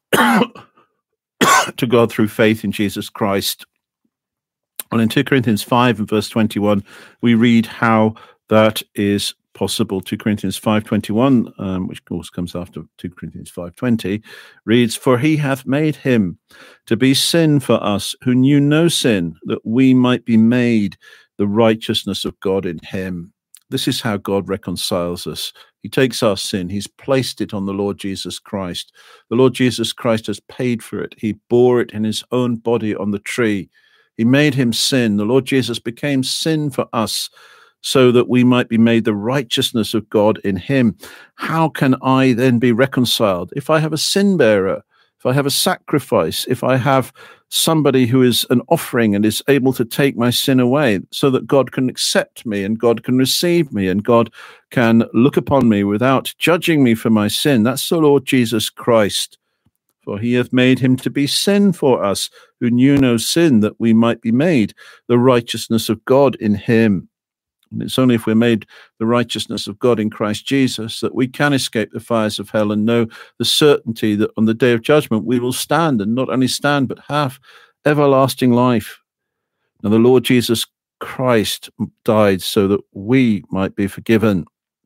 to God through faith in Jesus Christ. Well, in 2 Corinthians 5 and verse 21, we read how that is possible. 2 Corinthians 5:21, which of course comes after 2 Corinthians 5:20, reads, for he hath made him to be sin for us who knew no sin, that we might be made the righteousness of God in him. This is how God reconciles us. He takes our sin, he's placed it on the Lord Jesus Christ. The Lord Jesus Christ has paid for it. He bore it in his own body on the tree. He made him sin. The Lord Jesus became sin for us so that we might be made the righteousness of God in him. How can I then be reconciled? If I have a sin bearer, if I have a sacrifice, if I have somebody who is an offering and is able to take my sin away so that God can accept me and God can receive me and God can look upon me without judging me for my sin, that's the Lord Jesus Christ. For he hath made him to be sin for us who knew no sin, that we might be made the righteousness of God in him. And it's only if we're made the righteousness of God in Christ Jesus that we can escape the fires of hell and know the certainty that on the day of judgment we will stand, and not only stand, but have everlasting life. Now, the Lord Jesus Christ died so that we might be forgiven.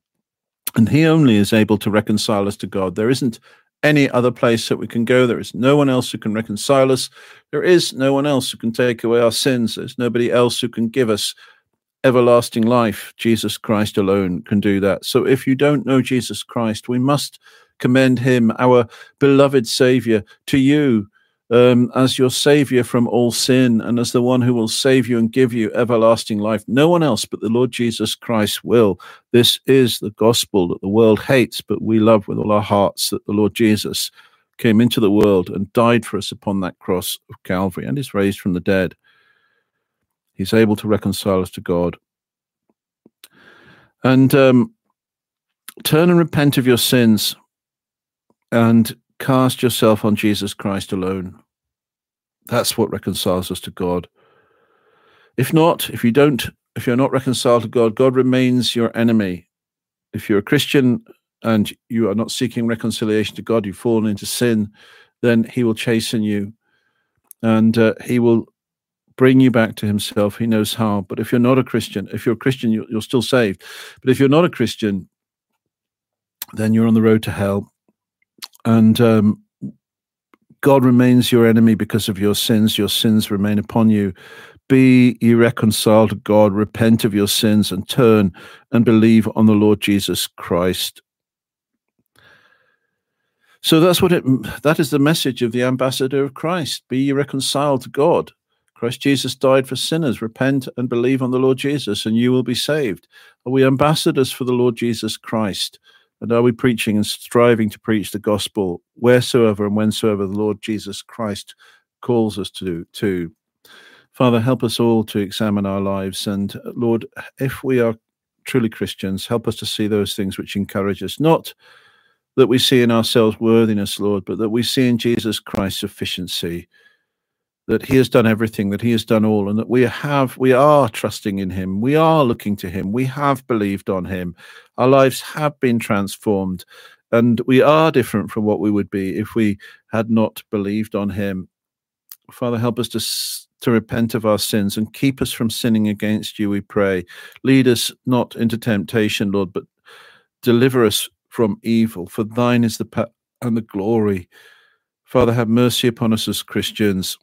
And he only is able to reconcile us to God. There isn't any other place that we can go. There is no one else who can reconcile us. There is no one else who can take away our sins. There's nobody else who can give us everlasting life. Jesus Christ alone can do that. So if you don't know Jesus Christ, we must commend him, our beloved Savior, to you as your Savior from all sin and as the one who will save you and give you everlasting life. No one else but the Lord Jesus Christ will. This is the gospel that the world hates, but we love with all our hearts, that the Lord Jesus came into the world and died for us upon that cross of Calvary and is raised from the dead. He's able to reconcile us to God. And turn and repent of your sins and cast yourself on Jesus Christ alone. That's what reconciles us to God. If you're not reconciled to God, God remains your enemy. If you're a Christian and you are not seeking reconciliation to God, you've fallen into sin, then he will chasten you and he will bring you back to himself. He knows how. But if you're not a Christian, if you're a Christian, you're still saved. But if you're not a Christian, then you're on the road to hell. And God remains your enemy because of your sins. Your sins remain upon you. Be ye reconciled to God, repent of your sins, and turn and believe on the Lord Jesus Christ. So that is the message of the ambassador of Christ. Be ye reconciled to God. Christ Jesus died for sinners. Repent and believe on the Lord Jesus, and you will be saved. Are we ambassadors for the Lord Jesus Christ? And are we preaching and striving to preach the gospel wheresoever and whensoever the Lord Jesus Christ calls us to do. Father, help us all to examine our lives. And Lord, if we are truly Christians, help us to see those things which encourage us, not that we see in ourselves worthiness, Lord, but that we see in Jesus Christ sufficiency, that he has done everything, that he has done all, and that we are trusting in him. We are looking to him. We have believed on him. Our lives have been transformed, and we are different from what we would be if we had not believed on him. Father, help us to repent of our sins and keep us from sinning against you, we pray. Lead us not into temptation, Lord, but deliver us from evil. For thine is the power and the glory. Father, have mercy upon us as Christians.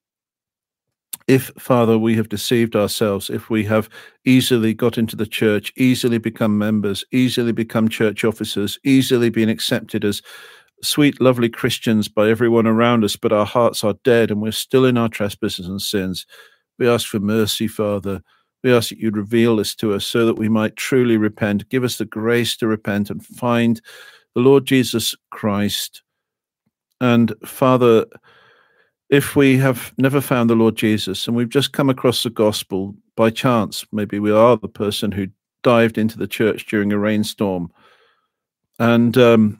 If, Father, we have deceived ourselves, if we have easily got into the church, easily become members, easily become church officers, easily been accepted as sweet, lovely Christians by everyone around us, but our hearts are dead and we're still in our trespasses and sins, we ask for mercy, Father. We ask that you'd reveal this to us so that we might truly repent. Give us the grace to repent and find the Lord Jesus Christ. And Father, if we have never found the Lord Jesus and we've just come across the gospel by chance, maybe we are the person who dived into the church during a rainstorm and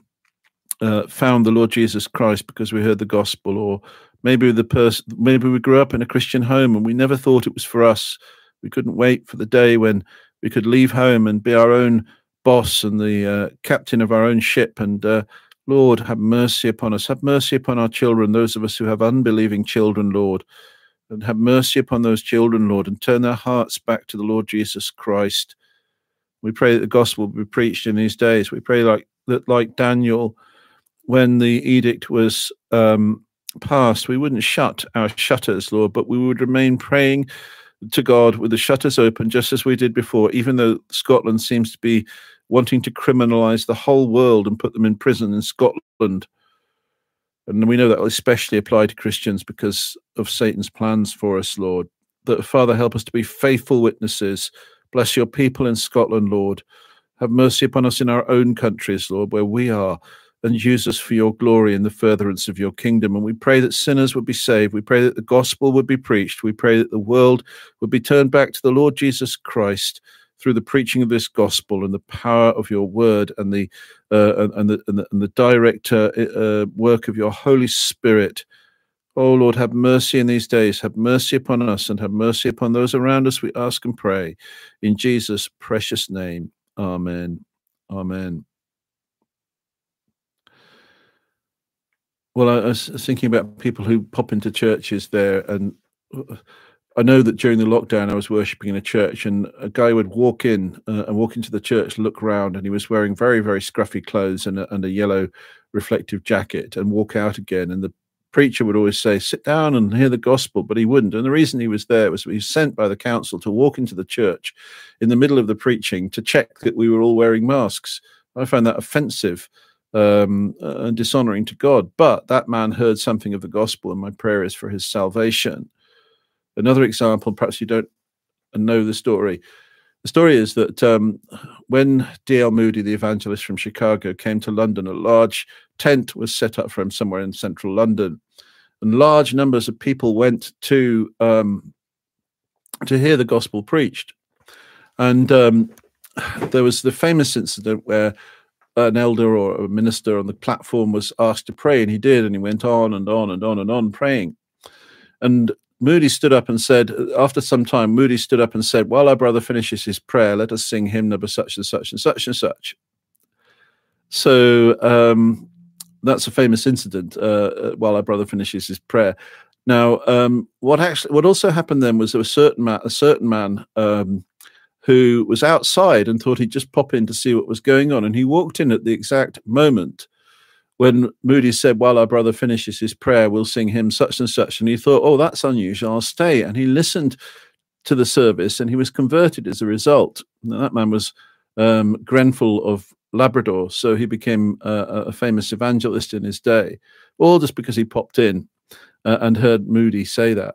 found the Lord Jesus Christ because we heard the gospel, or maybe maybe we grew up in a Christian home and we never thought it was for us. We couldn't wait for the day when we could leave home and be our own boss and the captain of our own ship. And Lord, have mercy upon us. Have mercy upon our children, those of us who have unbelieving children, Lord. And have mercy upon those children, Lord, and turn their hearts back to the Lord Jesus Christ. We pray that the gospel will be preached in these days. We pray like Daniel, when the edict was passed, we wouldn't shut our shutters, Lord, but we would remain praying to God with the shutters open, just as we did before, even though Scotland seems to be wanting to criminalize the whole world and put them in prison in Scotland. And we know that will especially apply to Christians because of Satan's plans for us, Lord. That, Father, help us to be faithful witnesses. Bless your people in Scotland, Lord. Have mercy upon us in our own countries, Lord, where we are, and use us for your glory in the furtherance of your kingdom. And we pray that sinners would be saved. We pray that the gospel would be preached. We pray that the world would be turned back to the Lord Jesus Christ through the preaching of this gospel and the power of your word and the direct work of your Holy Spirit. Oh, Lord, have mercy in these days. Have mercy upon us and have mercy upon those around us, we ask and pray. In Jesus' precious name, amen. Amen. Well, I was thinking about people who pop into churches there, and I know that during the lockdown I was worshipping in a church, and a guy would walk in and walk into the church, look around, and he was wearing very, very scruffy clothes and a yellow reflective jacket, and walk out again. And the preacher would always say, "Sit down and hear the gospel," but he wouldn't. And the reason he was there was he was sent by the council to walk into the church in the middle of the preaching to check that we were all wearing masks. I found that offensive and dishonoring to God. But that man heard something of the gospel, and my prayer is for his salvation. Another example, perhaps you don't know the story. The story is that when D.L. Moody, the evangelist from Chicago, came to London, a large tent was set up for him somewhere in central London, and large numbers of people went to hear the gospel preached. And there was the famous incident where an elder or a minister on the platform was asked to pray, and he did, and he went on and on and on and on praying. And Moody stood up and said, after some time, Moody stood up and said, "While our brother finishes his prayer, let us sing hymn number such and such and such and such." So that's a famous incident, while our brother finishes his prayer. Now, what also happened then was there was a certain man who was outside and thought he'd just pop in to see what was going on. And he walked in at the exact moment when Moody said, "While our brother finishes his prayer, we'll sing hymn such and such." And he thought, "Oh, that's unusual, I'll stay." And he listened to the service and he was converted as a result. Now, that man was Grenfell of Labrador, so he became a famous evangelist in his day, all just because he popped in and heard Moody say that.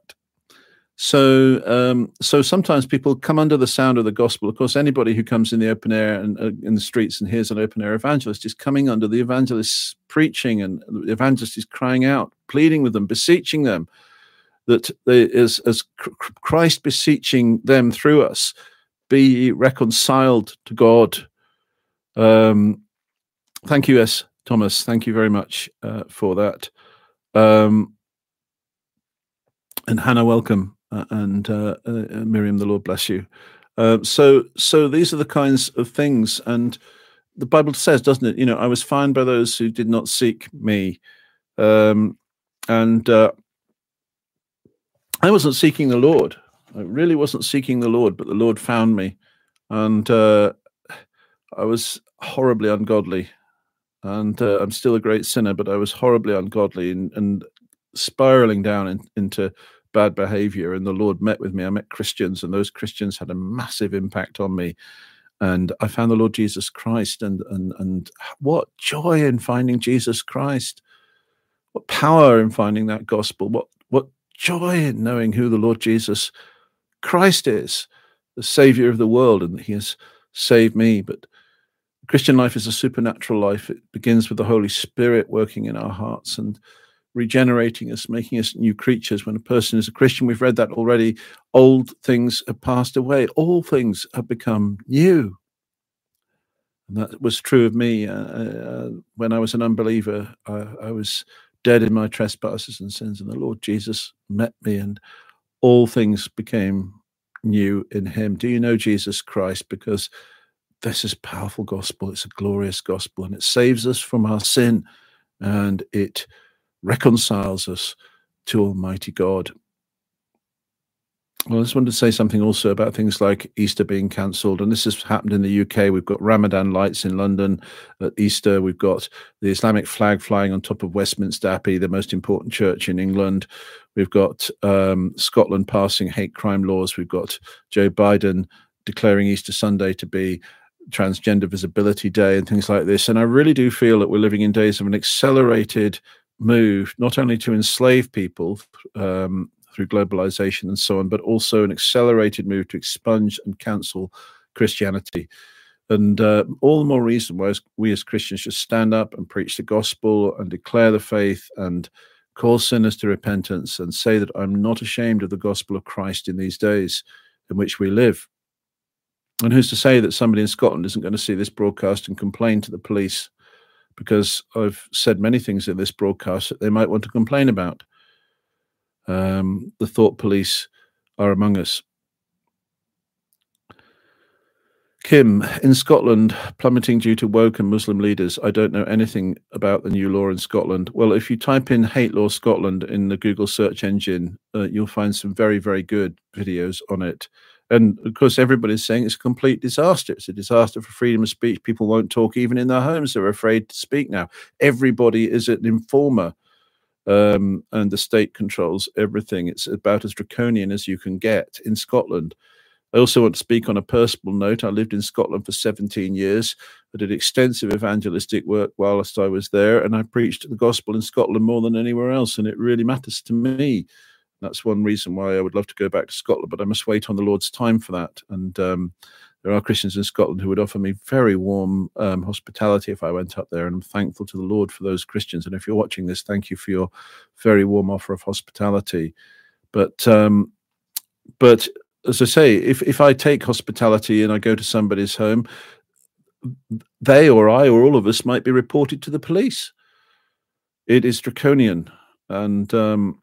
So sometimes people come under the sound of the gospel. Of course, anybody who comes in the open air and in the streets and hears an open air evangelist is coming under the evangelist's preaching, and the evangelist is crying out, pleading with them, beseeching them that they, as Christ beseeching them through us, be ye reconciled to God. Thank you, S. Thomas. Thank you very much for that. And Hannah, welcome. And Miriam, the Lord bless you. So these are the kinds of things. And the Bible says, doesn't it? I was found by those who did not seek me. And I wasn't seeking the Lord. I really wasn't seeking the Lord, but the Lord found me. And I was horribly ungodly. And I'm still a great sinner, but I was horribly ungodly and spiraling down into bad behavior. And the Lord met with me. I met Christians, and those Christians had a massive impact on me. And I found the Lord Jesus Christ, and what joy in finding Jesus Christ. What power in finding that gospel. What joy in knowing who the Lord Jesus Christ is, the Savior of the world, and He has saved me. But Christian life is a supernatural life. It begins with the Holy Spirit working in our hearts and regenerating us, making us new creatures. When a person is a Christian, we've read that already, old things have passed away. All things have become new. And that was true of me. When I was an unbeliever, I was dead in my trespasses and sins, and the Lord Jesus met me, and all things became new in Him. Do you know Jesus Christ? Because this is powerful gospel. It's a glorious gospel, and it saves us from our sin, and it reconciles us to Almighty God. Well, I just wanted to say something also about things like Easter being cancelled, and this has happened in the UK. We've got Ramadan lights in London at Easter. We've got the Islamic flag flying on top of Westminster Abbey, the most important church in England. We've got Scotland passing hate crime laws. We've got Joe Biden declaring Easter Sunday to be Transgender Visibility Day and things like this. And I really do feel that we're living in days of an accelerated move, not only to enslave people through globalization and so on, but also an accelerated move to expunge and cancel Christianity. And all the more reason why we as Christians should stand up and preach the gospel and declare the faith and call sinners to repentance and say that I'm not ashamed of the gospel of Christ in these days in which we live. And who's to say that somebody in Scotland isn't going to see this broadcast and complain to the police? Because I've said many things in this broadcast that they might want to complain about. The thought police are among us. Kim, in Scotland, plummeting due to woke and Muslim leaders. I don't know anything about the new law in Scotland. Well, if you type in Hate Law Scotland in the Google search engine, you'll find some very, very good videos on it. And of course, everybody's saying it's a complete disaster. It's a disaster for freedom of speech. People won't talk even in their homes. They're afraid to speak now. Everybody is an informer, and the state controls everything. It's about as draconian as you can get in Scotland. I also want to speak on a personal note. I lived in Scotland for 17 years. I did extensive evangelistic work whilst I was there, and I preached the gospel in Scotland more than anywhere else, and it really matters to me. That's one reason why I would love to go back to Scotland, but I must wait on the Lord's time for that. And there are Christians in Scotland who would offer me very warm hospitality if I went up there, and I'm thankful to the Lord for those Christians. And if you're watching this, thank you for your very warm offer of hospitality. But as I say, if I take hospitality and I go to somebody's home, they or I or all of us might be reported to the police. It is draconian. And the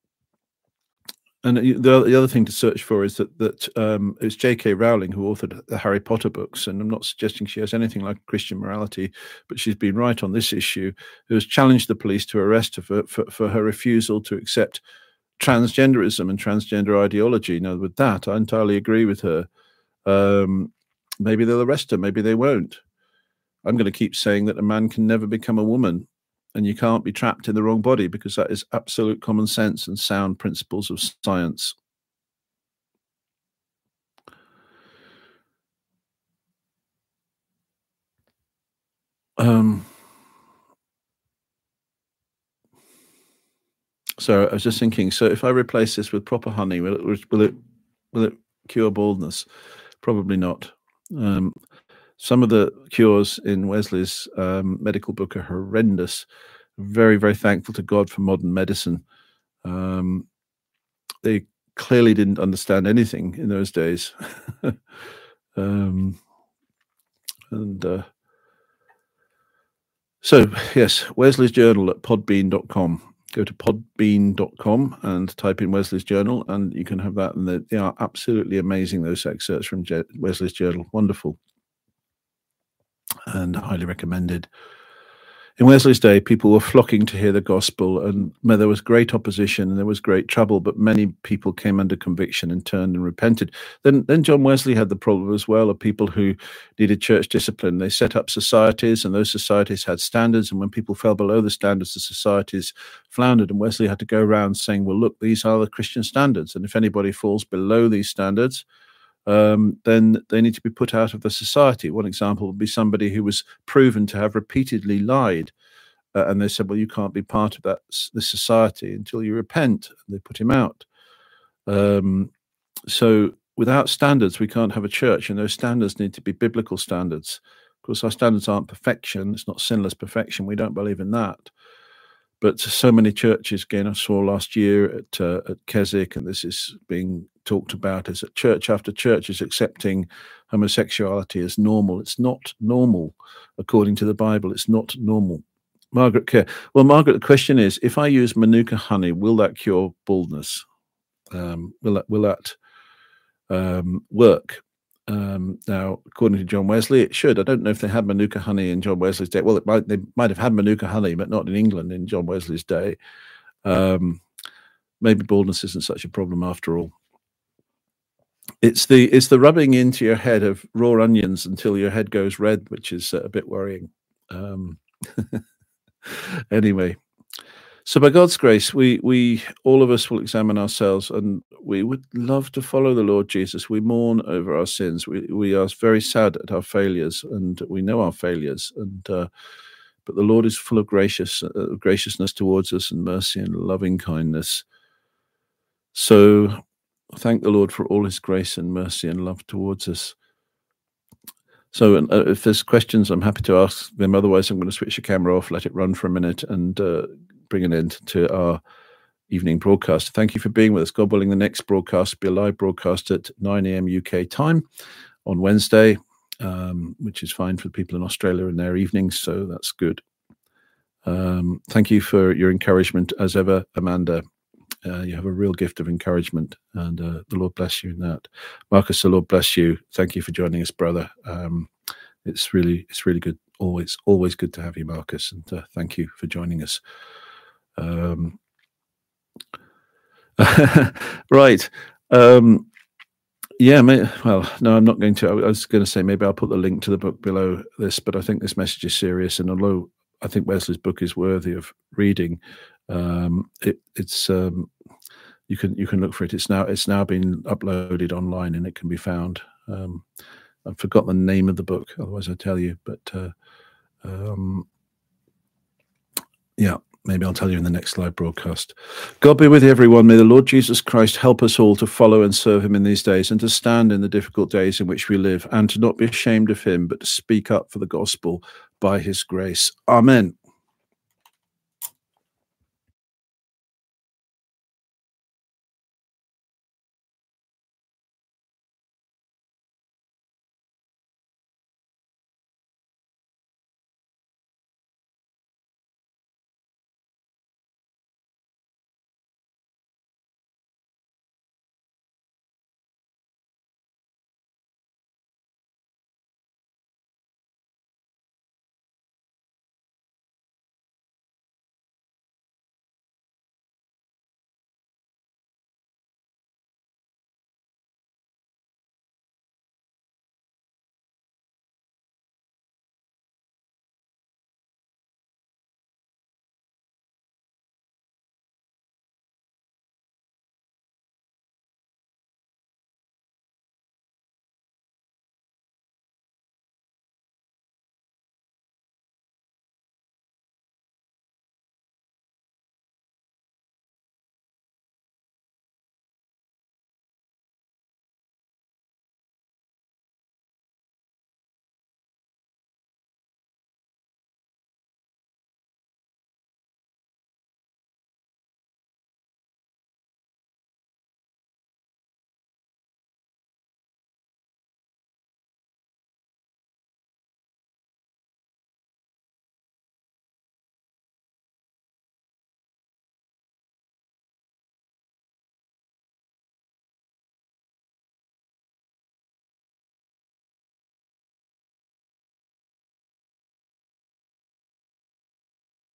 other thing to search for is that it's J.K. Rowling who authored the Harry Potter books, and I'm not suggesting she has anything like Christian morality, but she's been right on this issue, who has challenged the police to arrest her for her refusal to accept transgenderism and transgender ideology. Now, with that, I entirely agree with her. Maybe they'll arrest her, maybe they won't. I'm going to keep saying that a man can never become a woman, and you can't be trapped in the wrong body, because that is absolute common sense and sound principles of science. So I was just thinking, so if I replace this with proper honey, will it cure baldness? Probably not. Some of the cures in Wesley's medical book are horrendous. Very, very thankful to God for modern medicine. they clearly didn't understand anything in those days. So, yes, Wesley's Journal at podbean.com. Go to podbean.com and type in Wesley's Journal, and you can have that. And they are absolutely amazing, those excerpts from Wesley's Journal. Wonderful and highly recommended. In Wesley's day, people were flocking to hear the gospel, and there was great opposition and there was great trouble, but many people came under conviction and turned and repented. Then John Wesley had the problem as well of people who needed church discipline. They set up societies, and those societies had standards, and when people fell below the standards, the societies floundered, and Wesley had to go around saying, well, look, these are the Christian standards, and if anybody falls below these standards, then they need to be put out of the society. One example would be somebody who was proven to have repeatedly lied, and they said, well, you can't be part of this society until you repent. And they put him out. So without standards, we can't have a church, and those standards need to be biblical standards. Of course, our standards aren't perfection. It's not sinless perfection. We don't believe in that. But so many churches, again, I saw last year at Keswick, and this is being talked about, is that church after church is accepting homosexuality as normal. It's not normal, according to the Bible. It's not normal. Margaret Kerr. Well, Margaret, the question is, if I use Manuka honey, will that cure baldness? Will that work? Now, according to John Wesley, it should. I don't know if they had Manuka honey in John Wesley's day. Well, they might have had Manuka honey, but not in England in John Wesley's day. Maybe baldness isn't such a problem after all. It's the rubbing into your head of raw onions until your head goes red, which is a bit worrying. Anyway. So by God's grace, we all of us will examine ourselves, and we would love to follow the Lord Jesus. We mourn over our sins. We are very sad at our failures, and we know our failures. And but the Lord is full of graciousness towards us, and mercy and loving kindness. So thank the Lord for all His grace and mercy and love towards us. So if there's questions, I'm happy to ask them. Otherwise, I'm going to switch the camera off, let it run for a minute, and bring an end to our evening broadcast. Thank you for being with us. God willing, the next broadcast will be a live broadcast at 9 a.m. UK time on Wednesday, which is fine for people in Australia in their evenings, so that's good. Thank you for your encouragement, as ever, Amanda. You have a real gift of encouragement, and the Lord bless you in that. Marcus, the Lord bless you. Thank you for joining us, brother. It's really good. Always good to have you, Marcus, and thank you for joining us. Right. Yeah. Well, no, I'm not going to. I was going to say maybe I'll put the link to the book below this, but I think this message is serious, and although I think Wesley's book is worthy of reading, it's you can look for it. It's now been uploaded online, and it can be found. I've forgotten the name of the book, otherwise I'd tell you. But yeah, maybe I'll tell you in the next live broadcast. God be with everyone. May the Lord Jesus Christ help us all to follow and serve Him in these days, and to stand in the difficult days in which we live, and to not be ashamed of Him, but to speak up for the gospel by His grace. Amen.